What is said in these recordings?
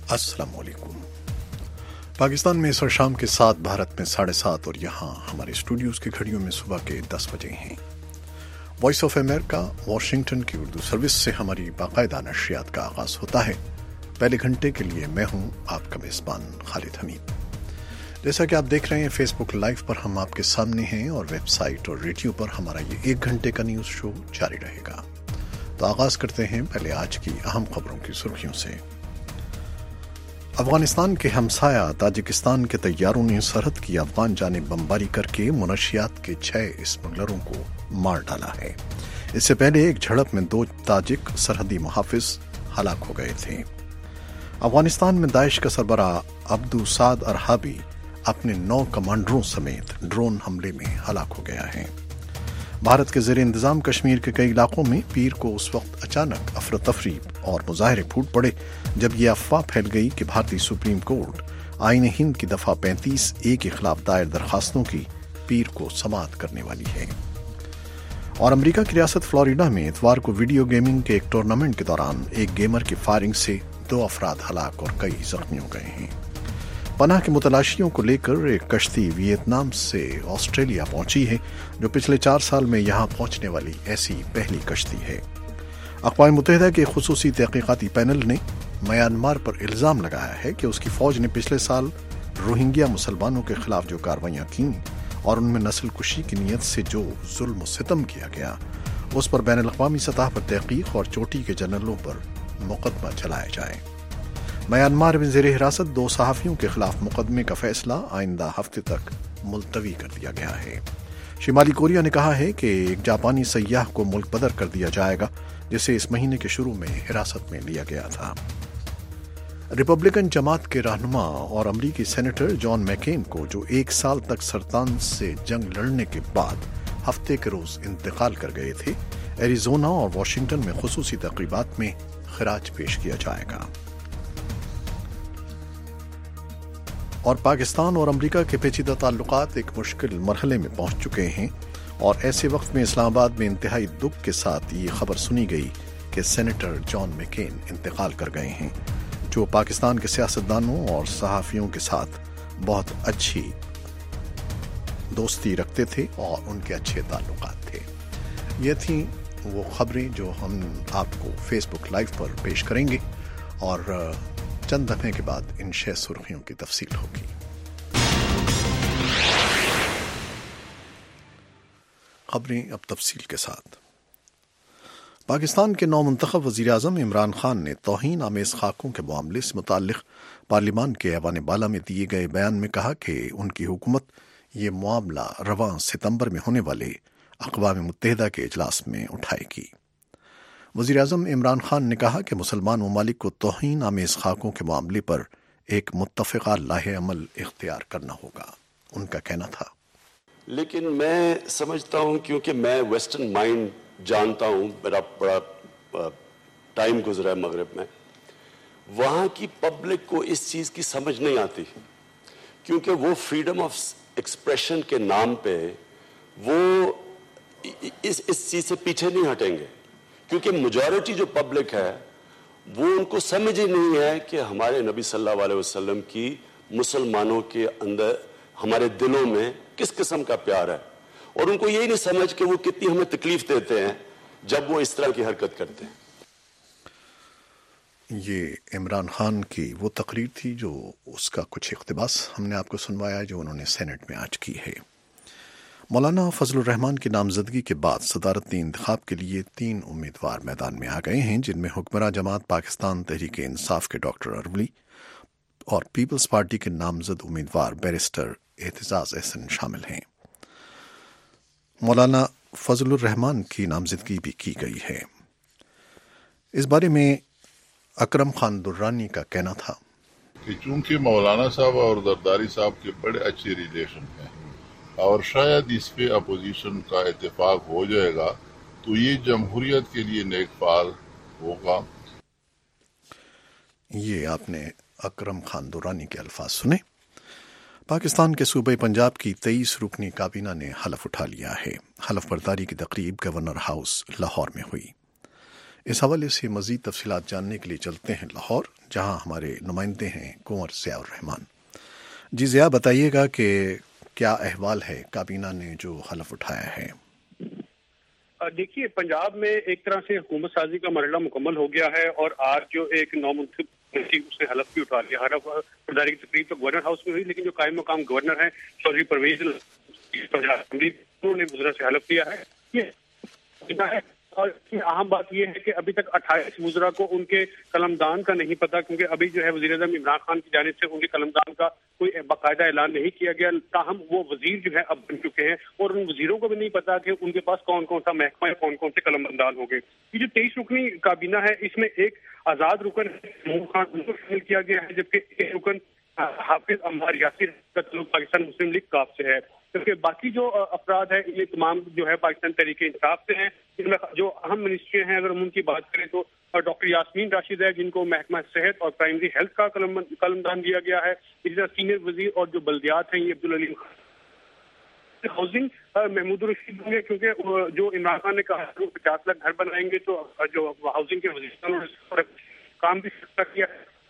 अस्सलाम वालेकुम। पाकिस्तान में इस शाम के 7, भारत में 7:30 और यहाँ हमारे स्टूडियोज़ की घड़ियों में सुबह के 10 बजे हैं। वॉइस ऑफ अमेरिका वाशिंगटन की उर्दू सर्विस से हमारी बाकायदा नशरियात का आगाज़ होता है। पहले घंटे के लिए मैं हूँ आपका मेज़बान खालिद हमीद। जैसा कि आप देख रहे हैं, फेसबुक लाइव पर हम आपके सामने हैं और वेबसाइट और रेडियो पर हमारा ये 1 घंटे का न्यूज़ शो जारी रहेगा। तो आगाज़ करते हैं पहले आज की अहम खबरों की सुर्खियों से। अफगानिस्तान के हमसाया ताजिकिस्तान के तैयारों ने सरहद की अफगान जानिब बमबारी करके मुनशियात के 6 स्मगलरों को मार डाला है। इससे पहले एक झड़प में 2 ताजिक सरहदी मुहाफिज हलाक हो गए थे। अफगानिस्तान में दाइश का सरबराह अब्दू साद अरहाबी अपने 9 कमांडरों समेत ड्रोन हमले में हलाक हो गया है। भारत के ज़ेर इंतज़ाम कश्मीर के कई इलाकों में पीर को उस वक्त अचानक अफरा तफरी और मुजाहरे फूट पड़े जब ये अफवाह फैल गई कि भारतीय सुप्रीम कोर्ट आईन हिंद की दफ़ा 35A के खिलाफ दायर दरखास्तों की पीर को समाअत करने वाली है। और अमेरिका की रियासत फ्लोरिडा में इतवार को वीडियो गेमिंग के एक टूर्नामेंट के दौरान एक गेमर की फायरिंग से 2 अफराद हलाक और कई जख्मी हो गए हैं। पनाह के मुतलाशियों को लेकर एक कश्ती वियतनाम से ऑस्ट्रेलिया पहुंची है, जो पिछले 4 साल में यहां पहुंचने वाली ऐसी पहली कश्ती है। अक़वाम मुत्तहिदा के खुसूसी तहक़ीक़ाती पैनल ने म्यांमार पर इल्ज़ाम लगाया है कि उसकी फ़ौज ने पिछले साल रोहिंग्या मुसलमानों के खिलाफ जो कार्रवाइयाँ कीं और उनमें नस्ल कुशी की नीयत से जो जुल्म सितम किया गया, उस पर बैनुल-अक़वामी सतह पर तहक़ीक़ और चोटी के जनरलों पर मुक़दमा चलाया जाए। म्यांमार में ज़ेर हिरासत 2 सहाफ़ियों के खिलाफ मुकदमे का फैसला आइंदा हफ्ते तक मुलतवी कर दिया गया है। शिमाली कोरिया ने कहा है कि एक जापानी सय्याह को मुल्क बदर कर दिया जाएगा, जिसे इस महीने के शुरू में हिरासत में लिया गया था। रिपब्लिकन जमात के रहनुमा और अमरीकी सेनेटर जॉन मैकेन को, जो 1 साल तक सरतान से जंग लड़ने के बाद हफ्ते के रोज इंतकाल कर गए थे, एरिजोना और वाशिंगटन में खुसूसी तक़रीबात में खिराज पेश किया जाएगा। और पाकिस्तान और अमेरिका के पेचीदा ताल्लुकात एक मुश्किल मरहले में पहुंच चुके हैं और ऐसे वक्त में इस्लामाबाद में इंतहाई दुख के साथ ये खबर सुनी गई कि सेनेटर जॉन मैकेन इंतकाल कर गए हैं, जो पाकिस्तान के सियासतदानों और सहाफ़ियों के साथ बहुत अच्छी दोस्ती रखते थे और उनके अच्छे ताल्लुकात थे। ये थी वो खबरें जो हम आपको फेसबुक लाइव पर पेश करेंगे और चंद दफ़े के बाद इन 6 सुर्खियों की तफसील होगी। खबरें अब तफसील के साथ। पाकिस्तान के नौमुंतखब वज़ीर-ए-आज़म इमरान खान ने तौहीन आमेज़ खाकों के मामले से मुताल्लिक़ पार्लिमान के ऐवान बाला में दिए गए बयान में कहा कि उनकी हुकूमत ये मामला रवां सितंबर में होने वाले अक़वाम मुत्तहिदा के इजलास में उठाएगी। वज़ीर-ए-आज़म इमरान खान ने कहा कि मुसलमान ममालिक को तौहीन आमेज़ खाकों के मामले पर एक मुत्तफ़िक़ा लाहे अमल इख्तियार करना होगा, उनका कहना था। लेकिन मैं समझता हूं, क्योंकि मैं वेस्टर्न माइंड जानता हूं, मेरा बड़ा टाइम गुजरा है मगरिब में, वहां की पब्लिक को इस चीज की समझ नहीं आती, क्योंकि वो फ्रीडम ऑफ एक्सप्रेशन के नाम पे वो इस चीज से पीछे नहीं हटेंगे, क्योंकि मेजॉरिटी जो पब्लिक है वो उनको समझ ही नहीं है कि हमारे नबी सल्लल्लाहु अलैहि वसल्लम की मुसलमानों के अंदर, हमारे दिलों में किस किस्म का प्यार है, और उनको यही नहीं समझ कि वो कितनी हमें तकलीफ देते हैं जब वो इस तरह की हरकत करते हैं। ये इमरान खान की वो तकरीर थी जो उसका कुछ इक़्तिबास हमने आपको सुनवाया जो उन्होंने सेनेट में आज की है। मौलाना फजलुर रहमान की नामजदगी के बाद सदारती इंतखाब के लिए 3 उम्मीदवार मैदान में आ गए हैं, जिनमें हुक्मरान जमात पाकिस्तान तहरीक इंसाफ के डॉक्टर अरवली और पीपल्स पार्टी के नामजद उम्मीदवार बैरिस्टर एतजाज एहसन शामिल हैं। मौलाना फजलुर रहमान की नामजदगी भी की गई है। इस बारे में अकरम खान दुर्रानी का कहना था कि चूंकि मौलाना साहब और जरदारी साहब के बड़े अच्छे रिलेशन हैं और शायद इस पे अपोजिशन का इत्तेफाक हो जाएगा, तो ये जमहूरियत के लिए नेक फाल होगा। ये आपने अकरम खान दुर्रानी के अल्फाज सुने। पाकिस्तान के सूबे पंजाब की 23 रुकनी काबीना ने हलफ उठा लिया है। हलफ बर्दारी की तकरीब गवर्नर हाउस लाहौर में हुई। اس حوالے سے مزید تفصیلات جاننے کے لیے چلتے ہیں لاہور، جہاں ہمارے نمائندے ہیں کنور ضیاء الرحمان۔ جی ضیاء، بتائیے گا کہ کیا احوال ہے کابینہ نے جو حلف اٹھایا ہے؟ دیکھیے، پنجاب میں ایک طرح سے حکومت سازی کا مرحلہ مکمل ہو گیا ہے اور آج جو ایک نومنتخب اس نے حلف بھی اٹھا لیا۔ حلف برداری کی تقریب تو گورنر ہاؤس میں ہوئی، لیکن جو قائم مقام گورنر ہیں چودھری پرویز پنجاب اسمبلی، انہوں نے وزراء سے حلف لیا ہے۔ یہ اور اہم بات یہ ہے کہ ابھی تک 28 وزراء کو ان کے قلمدان کا نہیں پتا، کیونکہ ابھی جو ہے وزیر اعظم عمران خان کی جانب سے ان کے قلمدان کا کوئی باقاعدہ اعلان نہیں کیا گیا۔ تاہم وہ وزیر جو ہے اب بن چکے ہیں اور ان وزیروں کو بھی نہیں پتا کہ ان کے پاس کون کون سا محکمہ یا کون کون سے قلمدان ہوں گے۔ یہ جو 23 رکنی کابینہ ہے، اس میں ایک آزاد رکن محمود خان کو شامل کیا گیا ہے، جبکہ ایک رکن حافظ عمار یاسر کا تعلق پاکستان مسلم لیگ کاف سے ہے، کیونکہ باقی جو افراد ہیں یہ تمام جو ہے پاکستان تحریک انصاف سے ہیں۔ ان میں جو اہم منسٹری ہیں، اگر ہم ان کی بات کریں تو ڈاکٹر یاسمین راشد ہے، جن کو محکمہ صحت اور پرائمری ہیلتھ کا قلمدان دیا گیا ہے۔ اسی طرح سینئر وزیر اور جو بلدیات ہیں، یہ عبدالعلیم ہاؤسنگ محمود الرشید ہوں گے، کیونکہ جو عمران خان نے کہا کہ وہ 50 لاکھ گھر بنائیں گے، تو جو ہاؤسنگ کے وزیر انہوں نے کام بھی کیا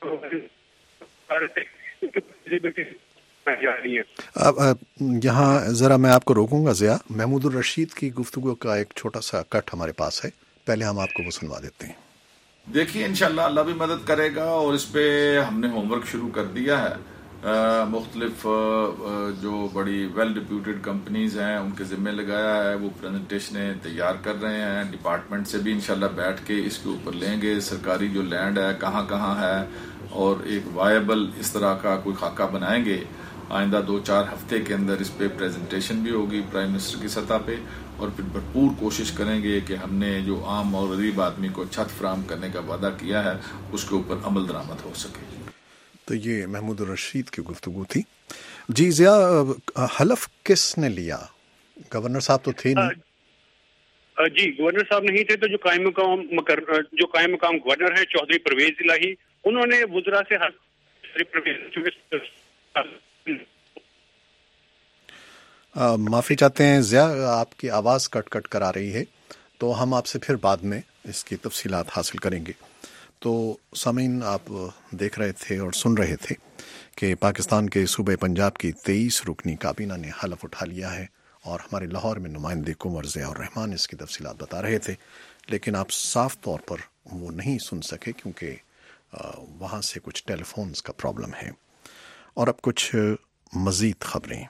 اب یہاں ذرا میں آپ کو روکوں گا ضیاء، محمود الرشید کی گفتگو کا ایک چھوٹا سا کٹ ہمارے پاس ہے، پہلے ہم آپ کو وہ سنوا دیتے ہیں۔ دیکھیے، انشاءاللہ اللہ بھی مدد کرے گا، اور اس پہ ہم نے ہوم ورک شروع کر دیا ہے۔ مختلف جو بڑی ویل ریپیوٹیڈ کمپنیز ہیں ان کے ذمہ لگایا ہے، وہ پریزنٹیشنیں تیار کر رہے ہیں۔ ڈپارٹمنٹ سے بھی انشاءاللہ بیٹھ کے اس کے اوپر لیں گے، سرکاری جو لینڈ ہے کہاں کہاں ہے، اور ایک وائبل اس طرح کا کوئی خاکہ بنائیں گے۔ آئندہ 2-4 ہفتے کے اندر اس پہ پریزنٹیشن بھی ہوگی پرائم منسٹر کی سطح پہ، اور پھر بھرپور کوشش کریں گے کہ ہم نے جو عام اور غریب آدمی کو چھت فراہم کرنے کا وعدہ کیا ہے اس کے اوپر عمل درآمد ہو سکے۔ تو یہ محمود الرشید کی گفتگو تھی۔ جی ضیاء، حلف کس نے لیا؟ گورنر صاحب تو تھے نہیں؟ جی، گورنر صاحب نہیں تھے، تو جو قائم مقام گورنر ہیں چودھری پرویز الہی، انہوں نے وزراء سے معافی چاہتے ہیں ضیاء، آپ کی آواز کٹ کٹ کر آ رہی ہے، تو ہم آپ سے پھر بعد میں اس کی تفصیلات حاصل کریں گے۔ تو سامعین، آپ دیکھ رہے تھے اور سن رہے تھے کہ پاکستان کے صوبہ پنجاب کی 23 رکنی کابینہ نے حلف اٹھا لیا ہے، اور ہمارے لاہور میں نمائندے کنور ضیاء الرحمان اس کی تفصیلات بتا رہے تھے، لیکن آپ صاف طور پر وہ نہیں سن سکے کیونکہ وہاں سے کچھ ٹیلی فونز کا پرابلم ہے۔ اور اب کچھ مزید خبریں۔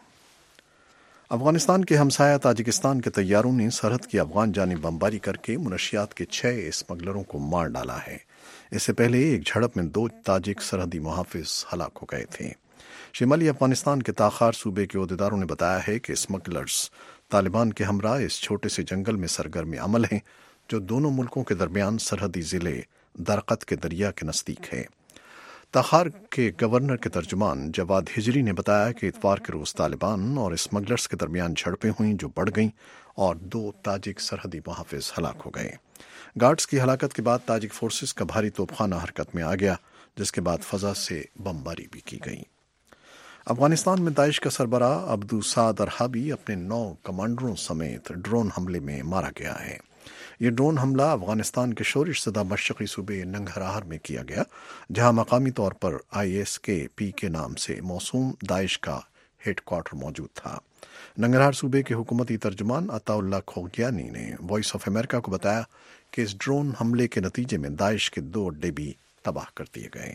افغانستان کے ہمسایہ تاجکستان کے طیاروں نے سرحد کی افغان جانب بمباری کر کے منشیات کے 6 اسمگلروں کو مار ڈالا ہے۔ اس سے پہلے ایک جھڑپ میں 2 تاجک سرحدی محافظ ہلاک ہو گئے تھے۔ شمالی افغانستان کے تاخار صوبے کے عہدیداروں نے بتایا ہے کہ اسمگلرز طالبان کے ہمراہ اس چھوٹے سے جنگل میں سرگرم عمل ہیں جو دونوں ملکوں کے درمیان سرحدی ضلع درقت کے دریا کے نزدیک ہے۔ تاخار کے گورنر کے ترجمان جواد ہجری نے بتایا کہ اتوار کے روز طالبان اور اسمگلرز کے درمیان جھڑپیں ہوئیں جو بڑھ گئیں اور 2 تاجک سرحدی محافظ ہلاک ہو گئے۔ گارڈز کی ہلاکت کے بعد تاجک فورسز کا بھاری توپ خانہ حرکت میں آ گیا، جس کے بعد فضا سے بمباری بھی کی گئی۔ افغانستان میں داعش کا سربراہ عبدو سعد ارہابی اپنے 9 کمانڈروں سمیت ڈرون حملے میں مارا گیا ہے۔ یہ ڈرون حملہ افغانستان کے شورش زدہ مشرقی صوبے ننگرہار میں کیا گیا، جہاں مقامی طور پر ISKP کے نام سے موسوم داعش کا ہیڈ کوارٹر موجود تھا۔ ننگرہار صوبے کے حکومتی ترجمان عطا اللہ کھوگیانی نے وائس آف امریکہ کو بتایا کہ اس ڈرون حملے کے نتیجے میں داعش کے 2 اڈے بھی تباہ کر دیے گئے۔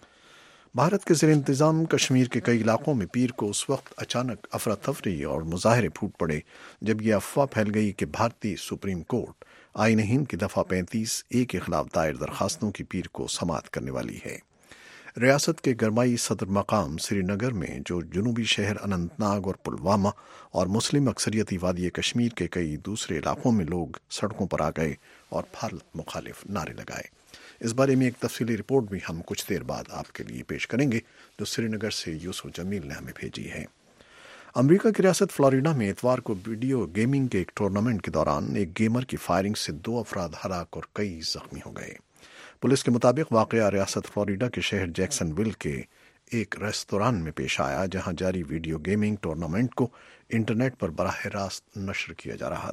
بھارت کے زیر انتظام کشمیر کے کئی علاقوں میں پیر کو اس وقت اچانک افراتفری اور مظاہرے پھوٹ پڑے جب یہ افواہ پھیل گئی کہ بھارتی سپریم کورٹ آئین ہند کی دفعہ 35A کے خلاف دائر درخواستوں کی پیر کو سماعت کرنے والی ہے۔ ریاست کے گرمائی صدر مقام سری نگر میں جو جنوبی شہر اننت ناگ اور پلوامہ اور مسلم اکثریتی وادی کشمیر کے کئی دوسرے علاقوں میں لوگ سڑکوں پر آ گئے اور بھارت مخالف نعرے لگائے۔ اس بارے میں ایک تفصیلی رپورٹ بھی ہم کچھ دیر بعد آپ کے لیے پیش کریں گے، جو سری نگر سے یوسف جمیل نے ہمیں بھیجی ہے۔ امریکہ کی ریاست فلوریڈا میں اتوار کو ویڈیو گیمنگ کے ایک ٹورنامنٹ کے دوران ایک گیمر کی فائرنگ سے 2 افراد ہلاک اور کئی زخمی ہو گئے۔ پولیس کے مطابق واقعہ ریاست فلوریڈا کے شہر جیکسن ویل کے ایک ریستوران میں پیش آیا، جہاں جاری ویڈیو گیمنگ ٹورنامنٹ کو انٹرنیٹ پر براہ راست نشر کیا جا رہا تھا۔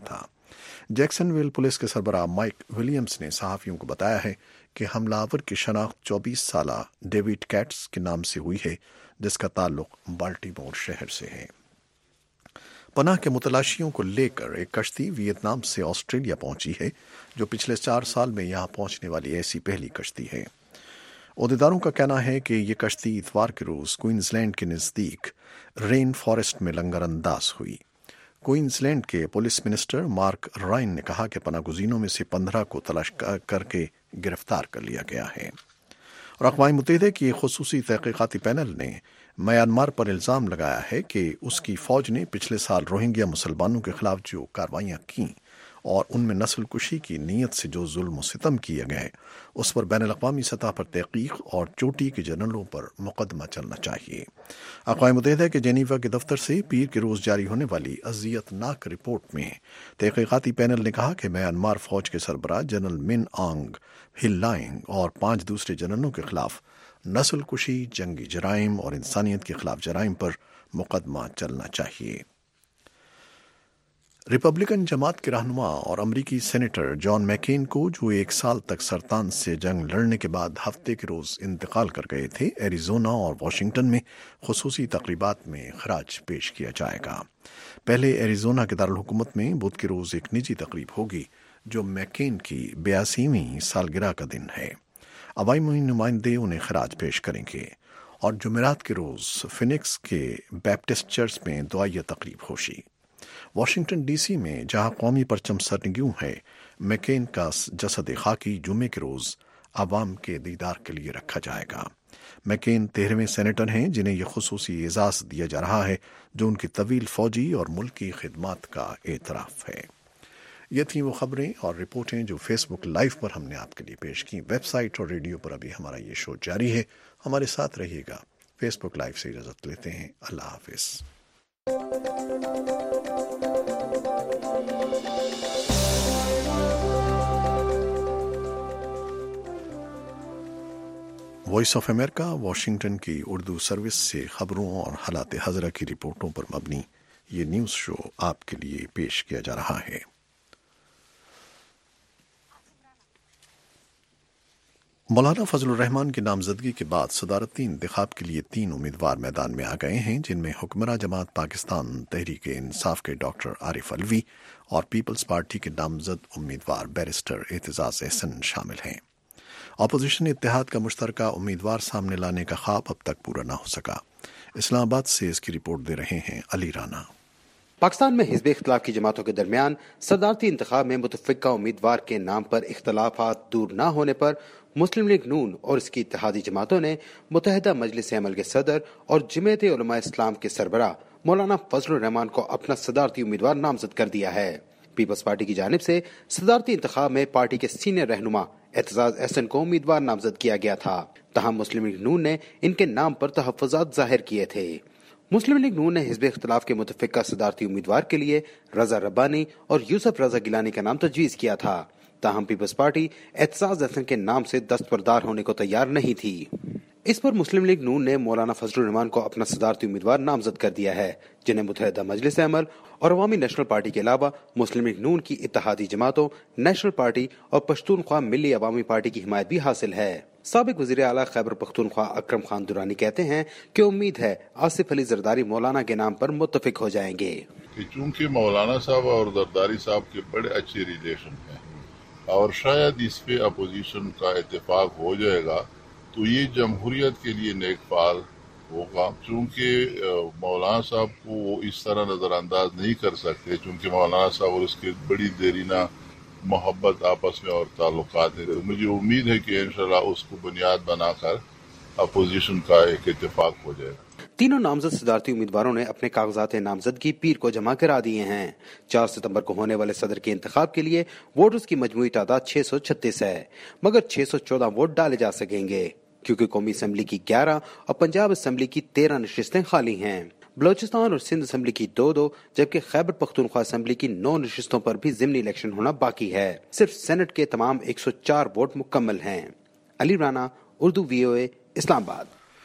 जैक्सन विल पुलिस के सरबराह माइक विलियम्स ने सहाफियों को बताया है कि हमलावर की शनाख्त 24 साल डेविड कैट्स के नाम से हुई है, जिसका ताल्लुक बाल्टीमोर शहर से है। पनाह के मुतलाशियों को लेकर एक कश्ती वियतनाम से ऑस्ट्रेलिया पहुंची है, जो पिछले 4 साल में यहां पहुंचने वाली ऐसी पहली कश्ती है। ओहदेदारों का कहना है कि ये कश्ती इतवार के रोज क्वींसलैंड के नजदीक रेन फॉरेस्ट में लंगरअंदाज हुई। क्वींसलैंड के पुलिस मिनिस्टर मार्क राइन ने कहा कि पनाहगुजीनों में से 15 को तलाश करके गिरफ्तार कर लिया गया है। और अक़वाम मुत्तहिदा की खुसूसी तहक़ीक़ाती पैनल ने म्यांमार पर इल्ज़ाम लगाया है कि उसकी फ़ौज ने पिछले साल रोहिंग्या मुसलमानों के खिलाफ जो कार्रवाइयाँ की और उनमें नस्ल कुशी की नीयत से जो जुल्म व सितम किए गए, उस पर बैनुल-अक़वामी सतह पर तहक़ीक़ और चोटी के जनरलों पर मुकदमा चलना चाहिए। अक़वाम मुत्तहिदा के जेनीवा के दफ्तर से पीर के रोज़ जारी होने वाली अज़ियतनाक रिपोर्ट में तहक़ीक़ाती पैनल ने कहा कि म्यांमार फ़ौज के सरबराह जनरल मिन आंग हिल्लाइंग और 5 दूसरे जनरलों के खिलाफ नस्ल कुशी, जंगी जराइम और इंसानियत के खिलाफ जराइम पर मुकदमा चलना चाहिए। रिपब्लिकन जमात के रहनुमा और अमरीकी सेनेटर जॉन मैकेन को, जो 1 साल तक सरतान से जंग लड़ने के बाद हफ्ते के रोज इंतकाल कर गए थे, एरिजोना और वाशिंगटन में खुसूसी तकरीबात में खराज पेश किया जाएगा। पहले एरिजोना के दारुल हुकूमत में बुध के रोज एक निजी तकरीब होगी, जो मैकेन की 82वीं सालगिरह का दिन है। अवामी नुमाइंदे उन्हें खराज पेश करेंगे और जुमेरात के रोज फिनिक्स के बैप्टिस्ट चर्च में दुआया तकरीब होगी। वाशिंगटन डीसी में जहां कौमी परचम सरनगू है, मैकेन का जसद खाकी जुमे के रोज आवाम के दीदार के लिए रखा जाएगा। मैकेन 13वें सेनेटर हैं जिन्हें यह खुसूसी एजाज दिया जा रहा है, जो उनकी तवील फौजी और मुल्की खिदमात का एतराफ है। ये थी वो खबरें और रिपोर्टें जो फेसबुक लाइव पर हमने आपके लिए पेश की। वेबसाइट और रेडियो पर अभी हमारा ये शो जारी है, हमारे साथ रहिएगा। फेसबुक लाइव से इजाजत लेते हैं, अल्लाह हाफिज। वॉइस ऑफ अमेरिका वाशिंगटन की उर्दू सर्विस से खबरों और हालात हज़रा की रिपोर्टों पर मबनी ये न्यूज़ शो आपके लिए पेश किया जा रहा है। मौलाना फजलुर रहमान की नामजदगी के बाद सदारती इंतखाब के लिए 3 उम्मीदवार मैदान में आ गए हैं, जिनमें हुक्मरान जमात पाकिस्तान तहरीक इंसाफ के डॉक्टर आरिफ अलवी और पीपल्स पार्टी के नामजद उम्मीदवार बैरिस्टर एतजाज अहसन शामिल हैं। अपोजिशन इत्तेहाद का मुश्तरका उम्मीदवार सामने लाने का ख्वाब अब तक पूरा न हो सका। इस्लामाबाद से इसकी रिपोर्ट दे रहे हैं अली राना। पाकिस्तान में हिज़्ब इख्तिलाफ की जमातों के दरमियान सदारती इंतखाब में मुतफ़िका उम्मीदवार के नाम पर इख्तलाफात दूर न होने पर मुस्लिम लीग नून और इसकी इत्तेहादी जमातों ने मुत्तहिदा मजलिस अमल के सदर और जमीयत उलमा इस्लाम के सरबराह मौलाना फजलुर रहमान को अपना सदारती उम्मीदवार नामजद कर दिया है। पीपल्स पार्टी की जानिब से सदारती इंतखाब में पार्टी के सीनियर रहनुमा एतजाज अहसन को उम्मीदवार नामजद किया गया था। तहम मुस्लिम लीग नून ने इनके नाम पर तहफ़्फ़ुज़ात ज़ाहिर किए थे। मुस्लिम लीग नून ने हिज़्ब इख्तिलाफ के मुतफ़िका सदारती उम्मीदवार के लिए रज़ा रब्बानी और यूसुफ रज़ा गिलानी का नाम तजवीज़ किया था। ताहम पीपल्स पार्टी एतजाज अहसन के नाम से दस्तबरदार होने को तैयार नहीं थी। इस पर मुस्लिम लीग नून ने मौलाना फजलुर रहमान को अपना सदारती उम्मीदवार नामजद कर दिया है, जिन्हें मुत्तहिदा मजलिस अमल और अवामी नेशनल पार्टी के अलावा मुस्लिम लीग नून की इत्तेहादी जमातों, नेशनल पार्टी और पश्तूनख्वा मिली अवामी पार्टी की हिमायत भी हासिल है। साबिक वज़ीर आला खैबर पख्तूनख्वा अकरम खान दुरानी कहते हैं कि उम्मीद है आसिफ अली जरदारी मौलाना के नाम पर मुत्तफिक हो जाएंगे। चूँकि मौलाना साहब और जरदारी साहब के बड़े अच्छे रिलेशन हैं और शायद इस पे अपोजिशन का इत्तेफाक हो जाएगा, तो ये जमहूरियत के लिए नेक फाल होगा। चूँकि मौलाना साहब को वो इस तरह नज़रअंदाज नहीं कर सकते, चूँकि मौलाना साहब और उसके बड़ी देरीना मोहब्बत आपस में और ताल्लुकात है, तो मुझे उम्मीद है कि इंशाल्लाह उसको बुनियाद बनाकर अपोजिशन का एक इत्तेफाक हो जाएगा। तीनों नामजद सदारती उम्मीदवारों ने अपने कागजात नामजदगी पीर को जमा करा दिए हैं। 4 सितंबर को होने वाले सदर के इंतखाब के लिए वोटर्स की मजमूई तादाद 636 है, मगर 614 वोट डाले जा सकेंगे क्योंकि कौमी असम्बली की 11 और पंजाब असम्बली की 13 नशिस्तें खाली हैं। बलोचिस्तान और सिंध असम्बली की 2-2 जबकि खैबर पख्तूनख्वा असम्बली की 9 नशिस्तों पर भी ज़िमनी इलेक्शन होना बाकी है। सिर्फ सेनेट के तमाम 104 वोट मुकम्मल हैं। अली राना, उर्दू VOA, इस्लामाबाद।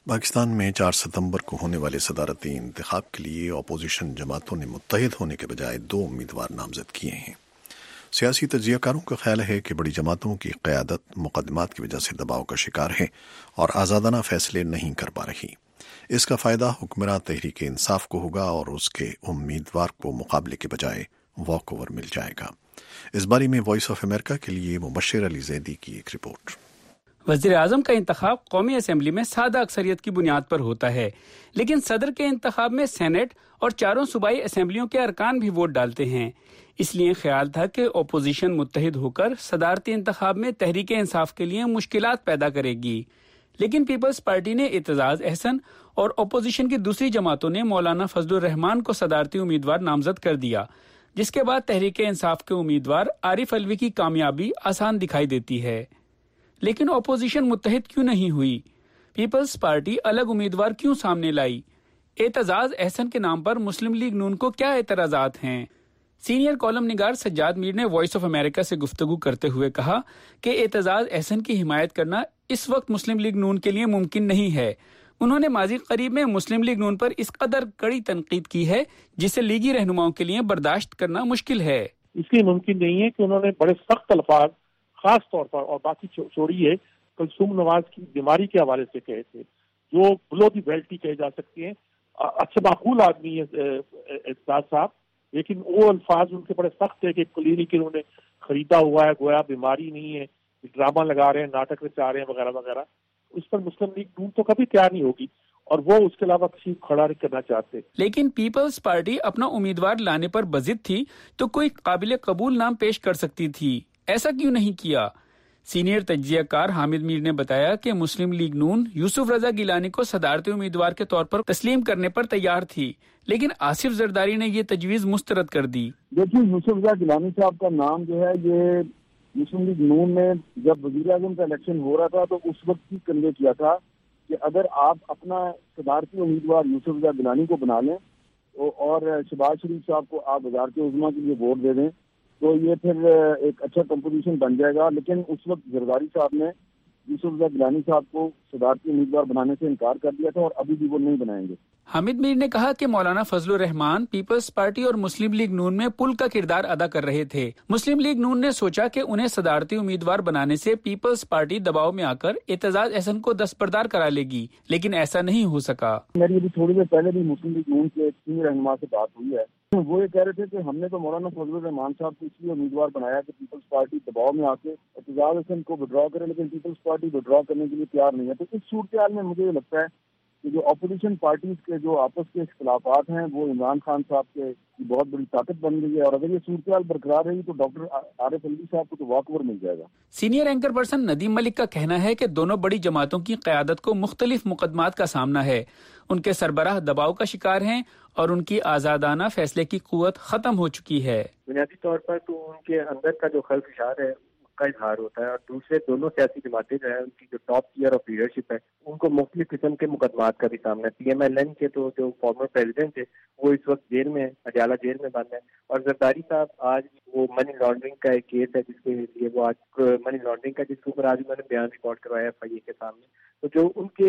پاکستان میں 4 ستمبر کو ہونے والے صدارتی انتخاب کے لیے اپوزیشن جماعتوں نے متحد ہونے کے بجائے 2 امیدوار نامزد کیے ہیں۔ سیاسی تجزیہ کاروں کا خیال ہے کہ بڑی جماعتوں کی قیادت مقدمات کی وجہ سے دباؤ کا شکار ہے اور آزادانہ فیصلے نہیں کر پا رہی۔ اس کا فائدہ حکمراں تحریک انصاف کو ہوگا اور اس کے امیدوار کو مقابلے کے بجائے واک اوور مل جائے گا۔ اس بارے میں وائس آف امریکہ کے لیے مبشر علی زیدی کی ایک رپورٹ۔ وزیر اعظم کا انتخاب قومی اسمبلی میں سادہ اکثریت کی بنیاد پر ہوتا ہے، لیکن صدر کے انتخاب میں سینٹ اور 4 صوبائی اسمبلیوں کے ارکان بھی ووٹ ڈالتے ہیں۔ اس لیے خیال تھا کہ اپوزیشن متحد ہو کر صدارتی انتخاب میں تحریک انصاف کے لیے مشکلات پیدا کرے گی، لیکن پیپلز پارٹی نے اعتزاز احسن اور اپوزیشن کی دوسری جماعتوں نے مولانا فضل الرحمان کو صدارتی امیدوار نامزد کر دیا، جس کے بعد تحریک انصاف کے امیدوار عارف علوی کی کامیابی آسان دکھائی دیتی ہے۔ لیکن اپوزیشن متحد کیوں نہیں ہوئی؟ پیپلز پارٹی الگ امیدوار کیوں سامنے لائی؟ اعتزاز احسن کے نام پر مسلم لیگ نون کو کیا اعتراضات ہیں؟ سینئر کالم نگار سجاد میر نے وائس آف امریکہ سے گفتگو کرتے ہوئے کہا کہ اعتزاز احسن کی حمایت کرنا اس وقت مسلم لیگ نون کے لیے ممکن نہیں ہے۔ انہوں نے ماضی قریب میں مسلم لیگ نون پر اس قدر کڑی تنقید کی ہے جسے لیگی رہنماؤں کے لیے برداشت کرنا مشکل ہے۔ اس لیے ممکن نہیں ہے کہ انہوں نے بڑے سخت الفاظ خاص طور پر، اور باقی چھوڑیے کلثوم نواز کی بیماری کے حوالے سے کہے تھے، جو بلو دی بیلٹ ہی کہے جا سکتے ہیں۔ اچھا معقول آدمی ہے اعتزاز صاحب، لیکن وہ الفاظ ان کے بڑے سخت تھے کہ کلینک انہوں نے خریدا ہوا ہے، گویا بیماری نہیں ہے، ڈرامہ لگا رہے ہیں، ناٹک رچا رہے ہیں وغیرہ وغیرہ۔ اس پر مسلم لیگ نون تو کبھی تیار نہیں ہوگی، اور وہ اس کے علاوہ کسی کھڑا نہیں کرنا چاہتے۔ لیکن پیپلز پارٹی اپنا امیدوار لانے پر بضد تھی تو کوئی قابل قبول نام پیش کر سکتی تھی، ایسا کیوں نہیں کیا؟ سینئر تجزیہ کار حامد میر نے بتایا کہ مسلم لیگ نون یوسف رضا گیلانی کو صدارتی امیدوار کے طور پر تسلیم کرنے پر تیار تھی، لیکن آصف زرداری نے یہ تجویز مسترد کر دی۔ دیکھیے، یوسف رضا گیلانی صاحب کا نام جو ہے یہ مسلم لیگ نون نے جب وزیر اعظم کا الیکشن ہو رہا تھا تو اس وقت ہی کنوے کیا تھا کہ اگر آپ اپنا صدارتی امیدوار یوسف رضا گیلانی کو بنا لیں اور شہباز شریف صاحب کو آپ وزارت عظمیٰ کے لیے ووٹ دے دیں تو یہ پھر ایک اچھا کمپوزیشن بن جائے گا۔ لیکن اس وقت زرداری صاحب نے یوسف رضا گیلانی صاحب کو صدارتی امیدوار بنانے سے انکار کر دیا تھا اور ابھی بھی وہ نہیں بنائیں گے۔ حامد میر نے کہا کہ مولانا فضل الرحمان پیپلز پارٹی اور مسلم لیگ نون میں پل کا کردار ادا کر رہے تھے۔ مسلم لیگ نون نے سوچا کہ انہیں صدارتی امیدوار بنانے سے پیپلز پارٹی دباؤ میں آ کر اعتزاز احسن کو دستبردار کرا لے گی، لیکن ایسا نہیں ہو سکا۔ میری ابھی تھوڑی دیر پہلے بھی مسلم لیگ نون کے سینئر رہنما سے بات ہوئی ہے، وہ یہ کہہ رہے تھے کہ ہم نے تو مولانا فضل الرحمان صاحب کو اس لیے امیدوار بنایا کہ پیپلز پارٹی دباؤ میں آ کے اعتزاز احسن کو وڈرا کرے، لیکن پیپلز پارٹی وڈرا کرنے کے لیے تیار نہیں ہے۔ تو اس صورتحال میں مجھے یہ لگتا ہے کہ جو اپوزیشن پارٹیز کے جو آپس کے اختلافات ہیں وہ عمران خان صاحب کے بہت بڑی طاقت بن گئی ہے، اور اگر یہ صورتحال برقرار رہی تو ڈاکٹر عارف علوی صاحب کو تو واک اوور مل جائے گا۔ Senior anchor person Nadeem Malik کا کہنا ہے کہ دونوں بڑی جماعتوں کی قیادت کو مختلف مقدمات کا سامنا ہے، ان کے سربراہ دباؤ کا شکار ہیں اور ان کی آزادانہ فیصلے کی قوت ختم ہو چکی ہے۔ بنیادی طور پر تو ان کے اندر کا جو خلفشار ہے کا اظہار ہوتا ہے، اور دوسرے دونوں سیاسی جماعتیں جو ہیں ان کی جو ٹاپ ٹیئر آف لیڈرشپ ہے ان کو مختلف قسم کے مقدمات کا بھی سامنا ہے۔ پی ایم ایل این کے تو جو فارمر پریزیڈنٹ ہے وہ اس وقت جیل میں، اڈیالہ جیل میں بند ہے، اور زرداری صاحب آج وہ منی لانڈرنگ کا ایک کیس ہے جس کے لیے وہ آج منی لانڈرنگ کا جس کے اوپر آج انہوں نے بیان ریکارڈ کروایا ایف آئی اے کے سامنے، تو جو ان کے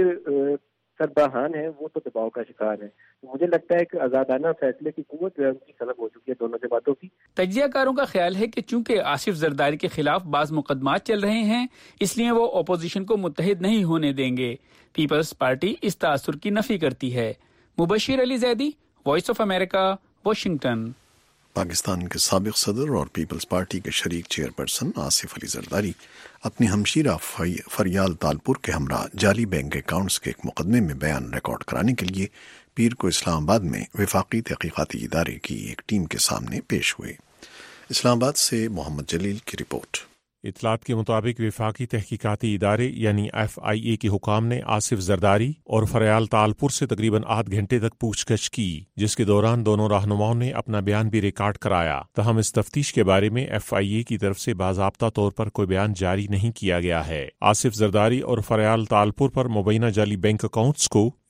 سربراہان ہیں وہ تو دباؤ کا شکار ہے۔ مجھے لگتا ہے کہ آزادانہ فیصلے کی قوت جو ہے ان کی سلب ہو چکی ہے دونوں جماعتوں کی۔ تجزیہ کاروں کا خیال ہے کہ چونکہ آصف زرداری کے خلاف بعض مقدمات چل رہے ہیں اس لیے وہ اپوزیشن کو متحد نہیں ہونے دیں گے۔ پیپلز پارٹی اس تاثر کی نفی کرتی ہے۔ Mubashir Ali Zaidi, voice of America, Washington. Pakistan کے سابق صدر اور پیپلز پارٹی کے شریک چیئرپرسن آصف علی زرداری اپنی ہمشیرہ فریال تالپور کے ہمراہ جعلی بینک اکاؤنٹس کے ایک مقدمے میں بیان ریکارڈ کرانے کے لیے پیر کو اسلام آباد میں وفاقی تحقیقاتی ادارے کی ایک ٹیم کے سامنے پیش ہوئے۔ اسلام آباد سے محمد جلیل کی رپورٹ۔ اطلاعات کے مطابق وفاقی تحقیقاتی ادارے یعنی ایف آئی اے کے حکام نے آصف زرداری اور فریال تالپور سے تقریباً آدھ گھنٹے تک پوچھ گچھ کی، جس کے دوران دونوں رہنماؤں نے اپنا بیان بھی ریکارڈ کرایا۔ تاہم اس تفتیش کے بارے میں ایف آئی اے کی طرف سے باضابطہ طور پر کوئی بیان جاری نہیں کیا گیا ہے۔ آصف زرداری اور فریال تالپور پر مبینہ جعلی بینک اکاؤنٹس کو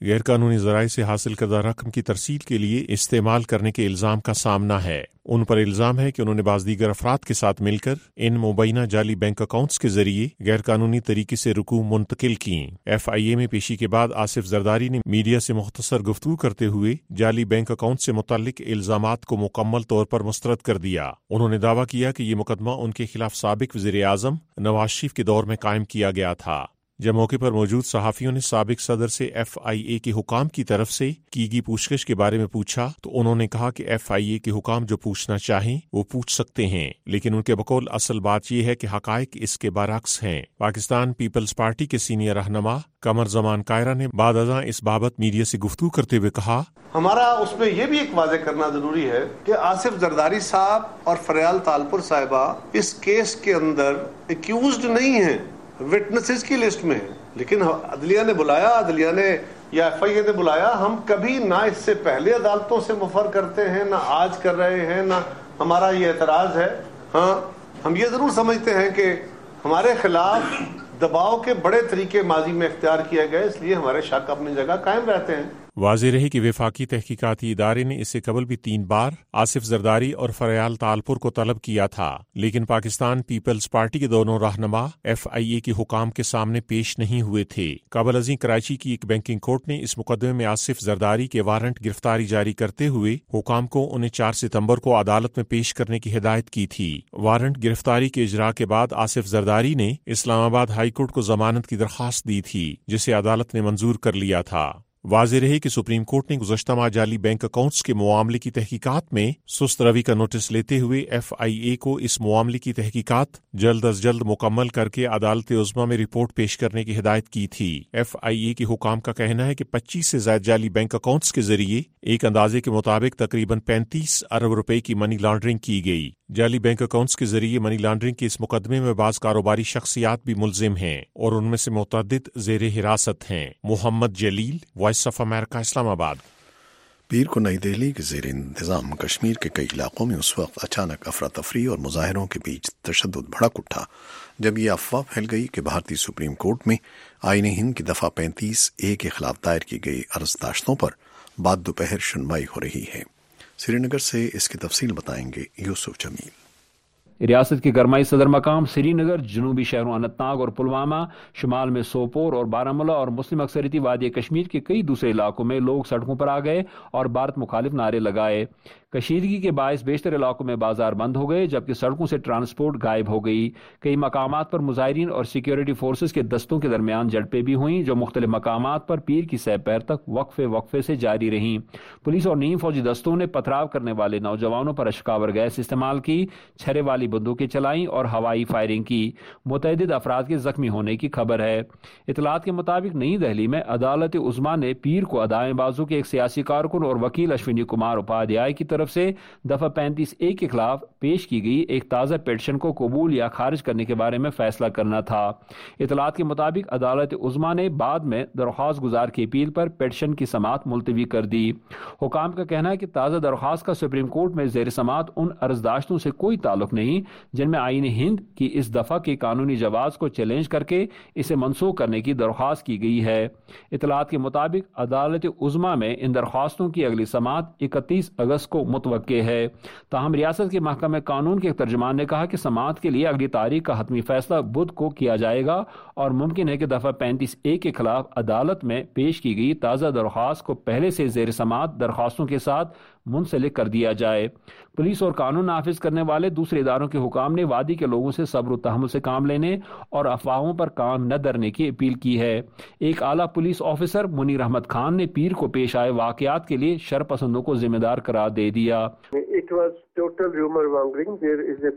गैर कानूनी ज़राए से हासिल करदा रकम की तरसील के लिए इस्तेमाल करने के इल्ज़ाम का सामना है। उन पर इल्ज़ाम है कि उन्होंने बाज़ दीगर अफराद के साथ मिलकर इन मुबैना जाली बैंक अकाउंट्स के जरिए गैर कानूनी तरीके से रकूम मुंतकिल की। FIA में पेशी के बाद आसिफ जरदारी ने मीडिया से मुख्तसर गुफ्तगू करते हुए जाली बैंक अकाउंट से मुतल्लिक इल्ज़ामात को मुकम्मल तौर पर मुस्तरद कर दिया। उन्होंने दावा किया कि ये मुकदमा उनके खिलाफ साबिक वज़ीर आज़म नवाज शरीफ के दौर में कायम किया गया था। जब मौके पर मौजूद सहाफ़ियों ने साबिक सदर से FIA के हुकाम की तरफ से की गई पूछताछ के बारे में पूछा तो उन्होंने कहा कि FIA के हुकाम जो पूछना चाहें वो पूछ सकते हैं, लेकिन उनके बकौल असल बात यह है कि हक़ाइक़ इसके बरअक्स हैं। पाकिस्तान पीपल्स पार्टी के सीनियर रहनुमा कमर जमान कायरा ने बाद अज़ां इस बाबत मीडिया से गुफ्तगू करते हुए कहा, हमारा उसमें यह भी एक वाज़े करना जरूरी है कि आसिफ जरदारी साहब और फरियाल तालपुर साहिबा इस केस के अंदर एक्यूज्ड नहीं है, विटनेसेस की लिस्ट में है, लेकिन अदलिया ने बुलाया, अदलिया ने या FIA ने बुलाया। हम कभी ना इससे पहले अदालतों से मुफर करते हैं, ना आज कर रहे हैं, ना हमारा ये एतराज है। हाँ, हम ये जरूर समझते हैं कि हमारे खिलाफ दबाव के बड़े तरीके माजी में इख्तियार किए गए, इसलिए हमारे शक अपनी जगह कायम रहते हैं। वाज़ेह रहे कि वफाकी तहकीकाती इदारे ने इससे कबल भी 3 बार आसिफ जरदारी और फरियाल तालपुर को तलब किया था, लेकिन पाकिस्तान पीपल्स पार्टी के दोनों रहनुमा FIA के हुकाम के सामने पेश नहीं हुए थे। कबल अज़ीं कराची की एक बैंकिंग कोर्ट ने इस मुकदमे में आसिफ जरदारी के वारंट गिरफ्तारी जारी करते हुए हुकाम को उन्हें 4 सितंबर को अदालत में पेश करने की हिदायत की थी। वारंट गिरफ्तारी के इजरा के बाद आसिफ जरदारी ने इस्लामाबाद हाई कोर्ट को जमानत की दरख्वास्त दी थी, जिसे अदालत ने मंजूर कर लिया था। वाज़ेह रहे कि सुप्रीम कोर्ट ने गुज़श्ता माह जाली बैंक अकाउंट्स के मामले की तहकीकात में सुस्त रवि का नोटिस लेते हुए FIA को इस मामले की तहकीकात जल्द अज जल्द मुकम्मल करके अदालत उज़्मा में रिपोर्ट पेश करने की हिदायत की थी। FIA के हुकाम का कहना है कि 25 से ज़ायद जाली बैंक अकाउंट्स के जरिए एक अंदाजे के मुताबिक तकरीबन 35 अरब रुपए की मनी लॉन्ड्रिंग की गई। जाली बैंक अकाउंट्स के जरिए मनी लॉन्ड्रिंग के इस मुकदमे में बाज़ कारोबारी शख्सियात भी मुल्जिम हैं और उनमें से मुतअद्दिद ज़ेरे हिरासत हैं। Mohammad Jalil, voice of America, Islamabad. पीर को नई दिल्ली के ज़ेर इंतज़ाम कश्मीर के कई इलाकों में उस वक्त अचानक अफरा तफरी और मुजाहिरों के बीच तशद्दुद भड़क उठा जब ये अफवाह फैल गई कि भारतीय सुप्रीम कोर्ट में आईन हिंद की दफ़ा 35A के खिलाफ दायर की गई अर्ज़दाश्तों पर बाद दोपहर सुनवाई हो रही है। श्रीनगर से इसकी तफसील बताएंगे यूसुफ जमील। रियासत के गरमाई सदर मकाम श्रीनगर, जनूबी शहरों अनंतनाग और पुलवामा, शुमाल में सोपोर और बारामूला और मुस्लिम अक्सरियती वादी कश्मीर के कई दूसरे इलाकों में लोग सड़कों पर आ गए और भारत मुखालिफ नारे लगाए। कशीदगी के बायस बेशतर इलाकों में बाजार बंद हो गए, जबकि सड़कों से ट्रांसपोर्ट गायब हो गई। कई मकामात पर मुजाहिरीन और सिक्योरिटी फोर्सेस के दस्तों के दरमियान झड़पें भी हुईं, जो मुख्तलिफ मकामात पर पीर की सह-पैर तक वक्फे से जारी रहीं। पुलिस और नीम फौजी दस्तों ने पथराव करने वाले नौजवानों पर अश्कावर गैस इस्तेमाल की, छर्रे वाली बंदूकें चलाई और हवाई फायरिंग की। मुतअद्दिद अफराद के जख्मी होने की खबर है। इतलात के मुताबिक नई दिल्ली में अदालत उज़्मा ने पीर को अदाएं बाजू के एक सियासी कारकुन और वकील अश्विनी कुमार उपाध्याय की तरफ से दफा 35A के खिलाफ पेश की गई एक ताज़ा पिटीशन को कबूल या खारिज करने के बारे में फैसला करना था। इतलात के मुताबिक अदालत उज़्मा ने बाद में दरख्वास्त गुजार की अपील पर पिटीशन की समाअत मुलतवी कर दी। हुकाम का कहना है कि ताज़ा दरख्वास्त का सुप्रीम कोर्ट में ज़ेर समाअत उन अर्जदाश्तों से कोई ताल्लुक नहीं जिनमें आईन हिंद की इस दफा के कानूनी जवाज को चैलेंज करके इसे मनसूख करने की दरख्वास्त की गई है। इतलात के मुताबिक अदालत उज़्मा में इन दरख्वास्तों की अगली समाअत 31 अगस्त को मुतवक्के है। ताहम रियासत के महकमे कानून के एक तर्जुमान ने कहा कि समाअत के लिए अगली तारीख का हतमी फैसला बुध को किया जाएगा और मुमकिन है कि दफा 35A के खिलाफ अदालत में पेश की गई ताज़ा दरख्वास्त को पहले से ज़ेर समाअत दरख्वास्तों के साथ मुंसलिक कर दिया जाए। पुलिस और कानून नाफिज करने वाले दूसरे इदारों के हुकाम ने वादी के लोगों से सब्र और तहम्मुल से काम लेने और अफवाहों पर काम न धरने की अपील की है। एक आला पुलिस ऑफिसर मुनीर अहमद खान ने पीर को पेश आए वाकयात के लिए शरपसंदों को जिम्मेदार करार दे दिया। It was total rumor mongering. There is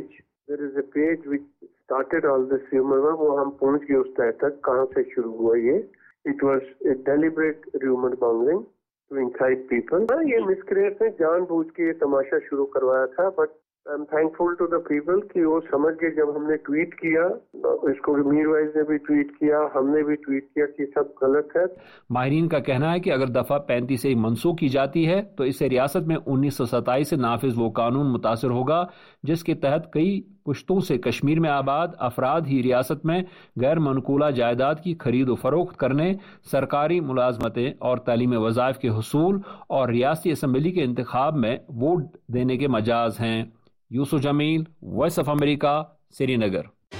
a page which started all this rumor. वो हम पहुंच गए उस तय तक कहां से शुरू हुआ ये। It was a deliberate rumor mongering to incite people. ये मिसक्रिएंट्स ने जानबूझ के ये तमाशा शुरू करवाया था, but I am thankful to the people कि वो समझ के जब हमने ट्वीट किया, इसको मीर वाइज ने भी ट्वीट किया, हमने भी ट्वीट किया कि सब गलत है। माहिरीन का कहना है कि अगर दफा 35A मनसूख की जाती है तो इससे रियासत में 1927 से नाफिज वो कानून मुतासर होगा जिसके तहत कई पुश्तों से कश्मीर में आबाद अफराद ही रियासत में गैर मनकूला जायदाद की खरीद व फरोख्त करने, सरकारी मुलाजमतें और तालीमी वज़ाइफ के हुसूल और रियासती असम्बली के इंतखाब में वोट देने के मजाज हैं। Yousuf Jamil, voice of America, Srinagar.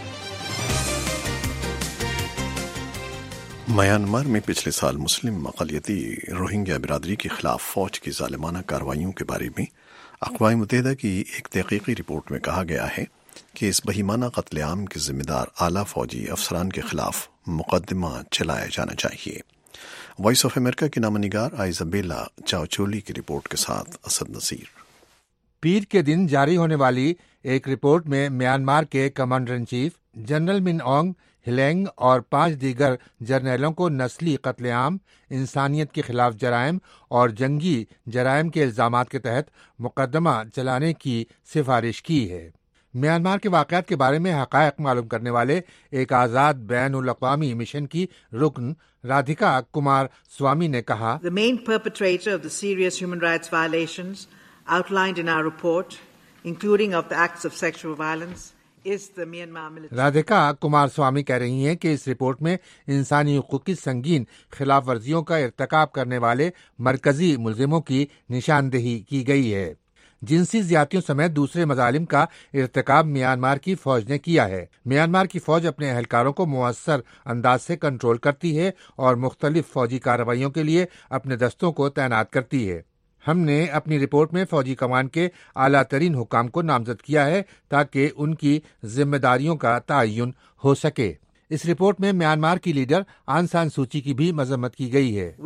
Myanmar में पिछले साल मुस्लिम अक़लियती रोहिंग्या बिरादरी के खिलाफ फौज की जालिमाना कार्रवाइयों के बारे में अक़वाम मुत्तहिदा की एक तहक़ीक़ी रिपोर्ट में कहा गया है कि इस बहीमाना क़त्ल-ए-आम के ज़िम्मेदार आला फौजी अफसरान के खिलाफ मुक़दमा चलाया जाना चाहिए। वॉइस ऑफ अमेरिका की नामनिगार आइज़ाबेला चाउचोली की रिपोर्ट के साथ असद नसीर। पीर के दिन जारी होने वाली एक रिपोर्ट में म्यांमार के commander in chief general Min ऑन्ग हिलेंग और 5 दीगर जर्नैलों को नस्ली कत्लेआम, इंसानियत के खिलाफ जराइम और जंगी जराइम के इल्जामात के तहत मुकदमा चलाने की सिफारिश की है। म्यांमार के वाक़यात के बारे में हक़ाइक़ मालूम करने वाले एक आज़ाद बैनुल-अक़वामी मिशन की रुकन राधिका कुमार स्वामी ने कहा, The main perpetrator of the serious human rights violations outlined in our report, including of the acts of sexual violence, is the Myanmar military. Radhika Kumar स्वामी कह रही हैं कि इस रिपोर्ट में इंसानी हुकूक की संगीन खिलाफ वर्जियों का इर्तिकाब करने वाले मरकजी मुलजिमों की निशानदेही की गई है। जिनसी ज्यादतियों समेत दूसरे मजालिम का इर्तिकाब म्यांमार की फौज ने किया है। म्यांमार की फौज अपने एहलकारों को मुअस्सर अंदाज से कंट्रोल करती है और मुख्तलिफ फौजी कार्रवाइयों के लिए अपने दस्तों को तैनात करती है। हमने अपनी रिपोर्ट में फौजी कमान के आला तरीन हुकाम को नामजद किया है ताकि उनकी जिम्मेदारियों का तयन हो सके। इस रिपोर्ट में म्यांमार की लीडर आंग सान सूची की भी मजम्मत की गई है।